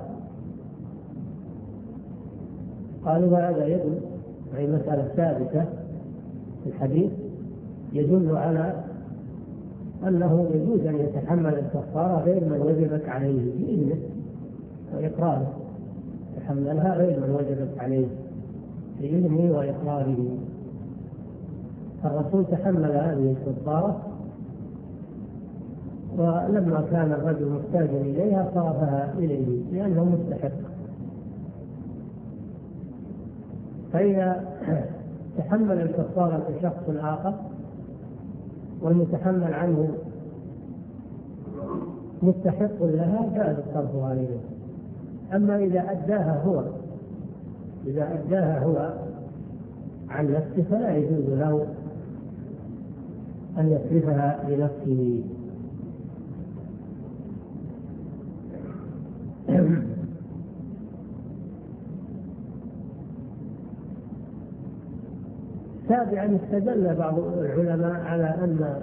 قالوا وهذا يدل، أي مسألة ثابتة في الحديث، يدل على أنه يجوز أن يتحمل الكفارة غير من وجبت عليه بإذنه وإقراره، يتحملها غير من وجبت عليه بإذنه وإقراره. الرسول تحمل هذه الكفارة، ولما كان الرجل محتاجا إليها صرفها إليه لأنه مستحق. فإذا تحمل الكفارة شخص آخر والمتحمل عنه مستحق لها جاز صرفها إليه. أما إذا أداها هو إذا أداها هو عن نفسه فلا يجوز له أن يصرفها لنفسه. سابعا: استدل بعض العلماء على أن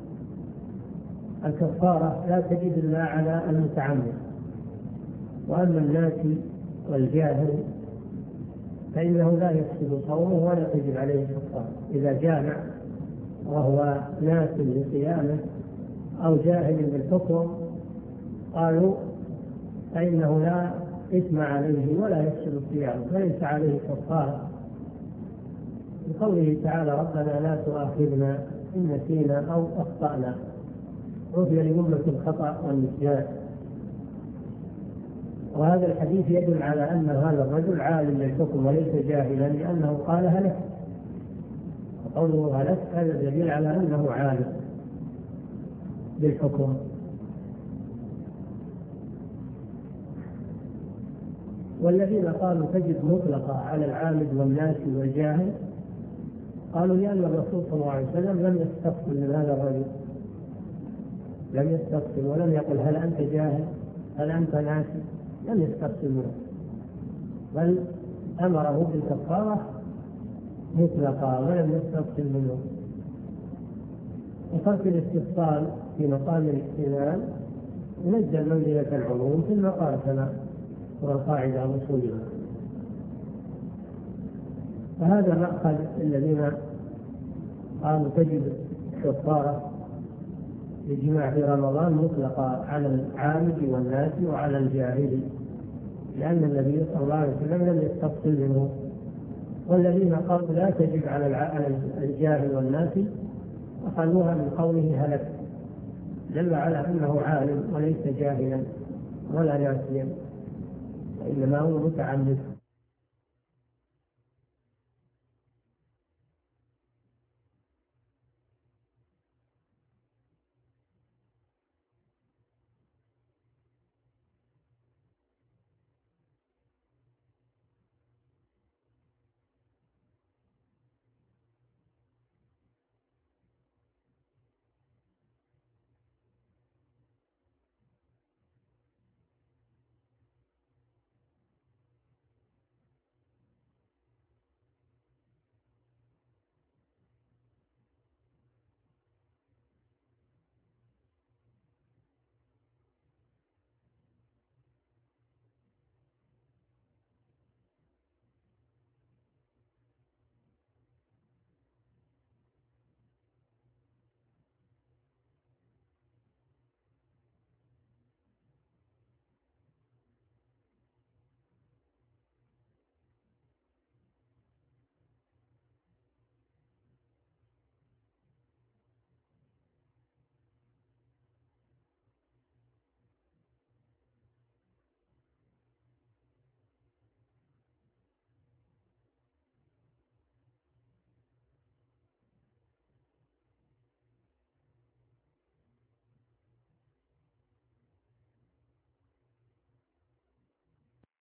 الكفارة لا تجب إلا على المتعمد، وأما الناسي والجاهل فإنه لا يفسد صومه ولا تجب عليه الكفارة. إذا جامع وهو ناس لصيامه أو جاهل بالحكم قالوا فإنه لا إثم عليه ولا يفسد الصيام وليس عليه كفارة، بقوله تعالى ربنا لا تؤاخذنا إن نسينا أو أخطأنا، عفي لأمة الخطأ والنسيان. وهذا الحديث يدل على أن هذا الرجل عالم بالحكم وليس جاهلا، لأنه قال هلك، وقوله هلك هذا دليل على أنه عالم بالحكم. والذين قالوا تجد مطلقة على العامد والناس والجاهل قالوا لأن الرسول صلى الله عليه وسلم لم يستفصل من هذا الرجل، لم يستفصل ولم يقل هل أنت جاهل هل أنت ناسي، لم يستفصل منه، بل أمره بالكفارة مطلقة ولم يستفصل منه. وترك الاستفصال في مقام الاحتمال ينزل منزلة العموم في المقام كما هو القاعدة الأصولية. فهذا مأخذ الذين قالوا تجب كفارة الجماع في رمضان مطلقة على العامد والناس وعلى الجاهل، لأن النبي صلى الله عليه وسلم لم يستفصل منه. والذين قالوا لا تجب على الجاهل والناس أخذوها من قوله هلك، دل على أنه عالم وليس جاهلا ولا ناسيا، وإنما هو متعمد.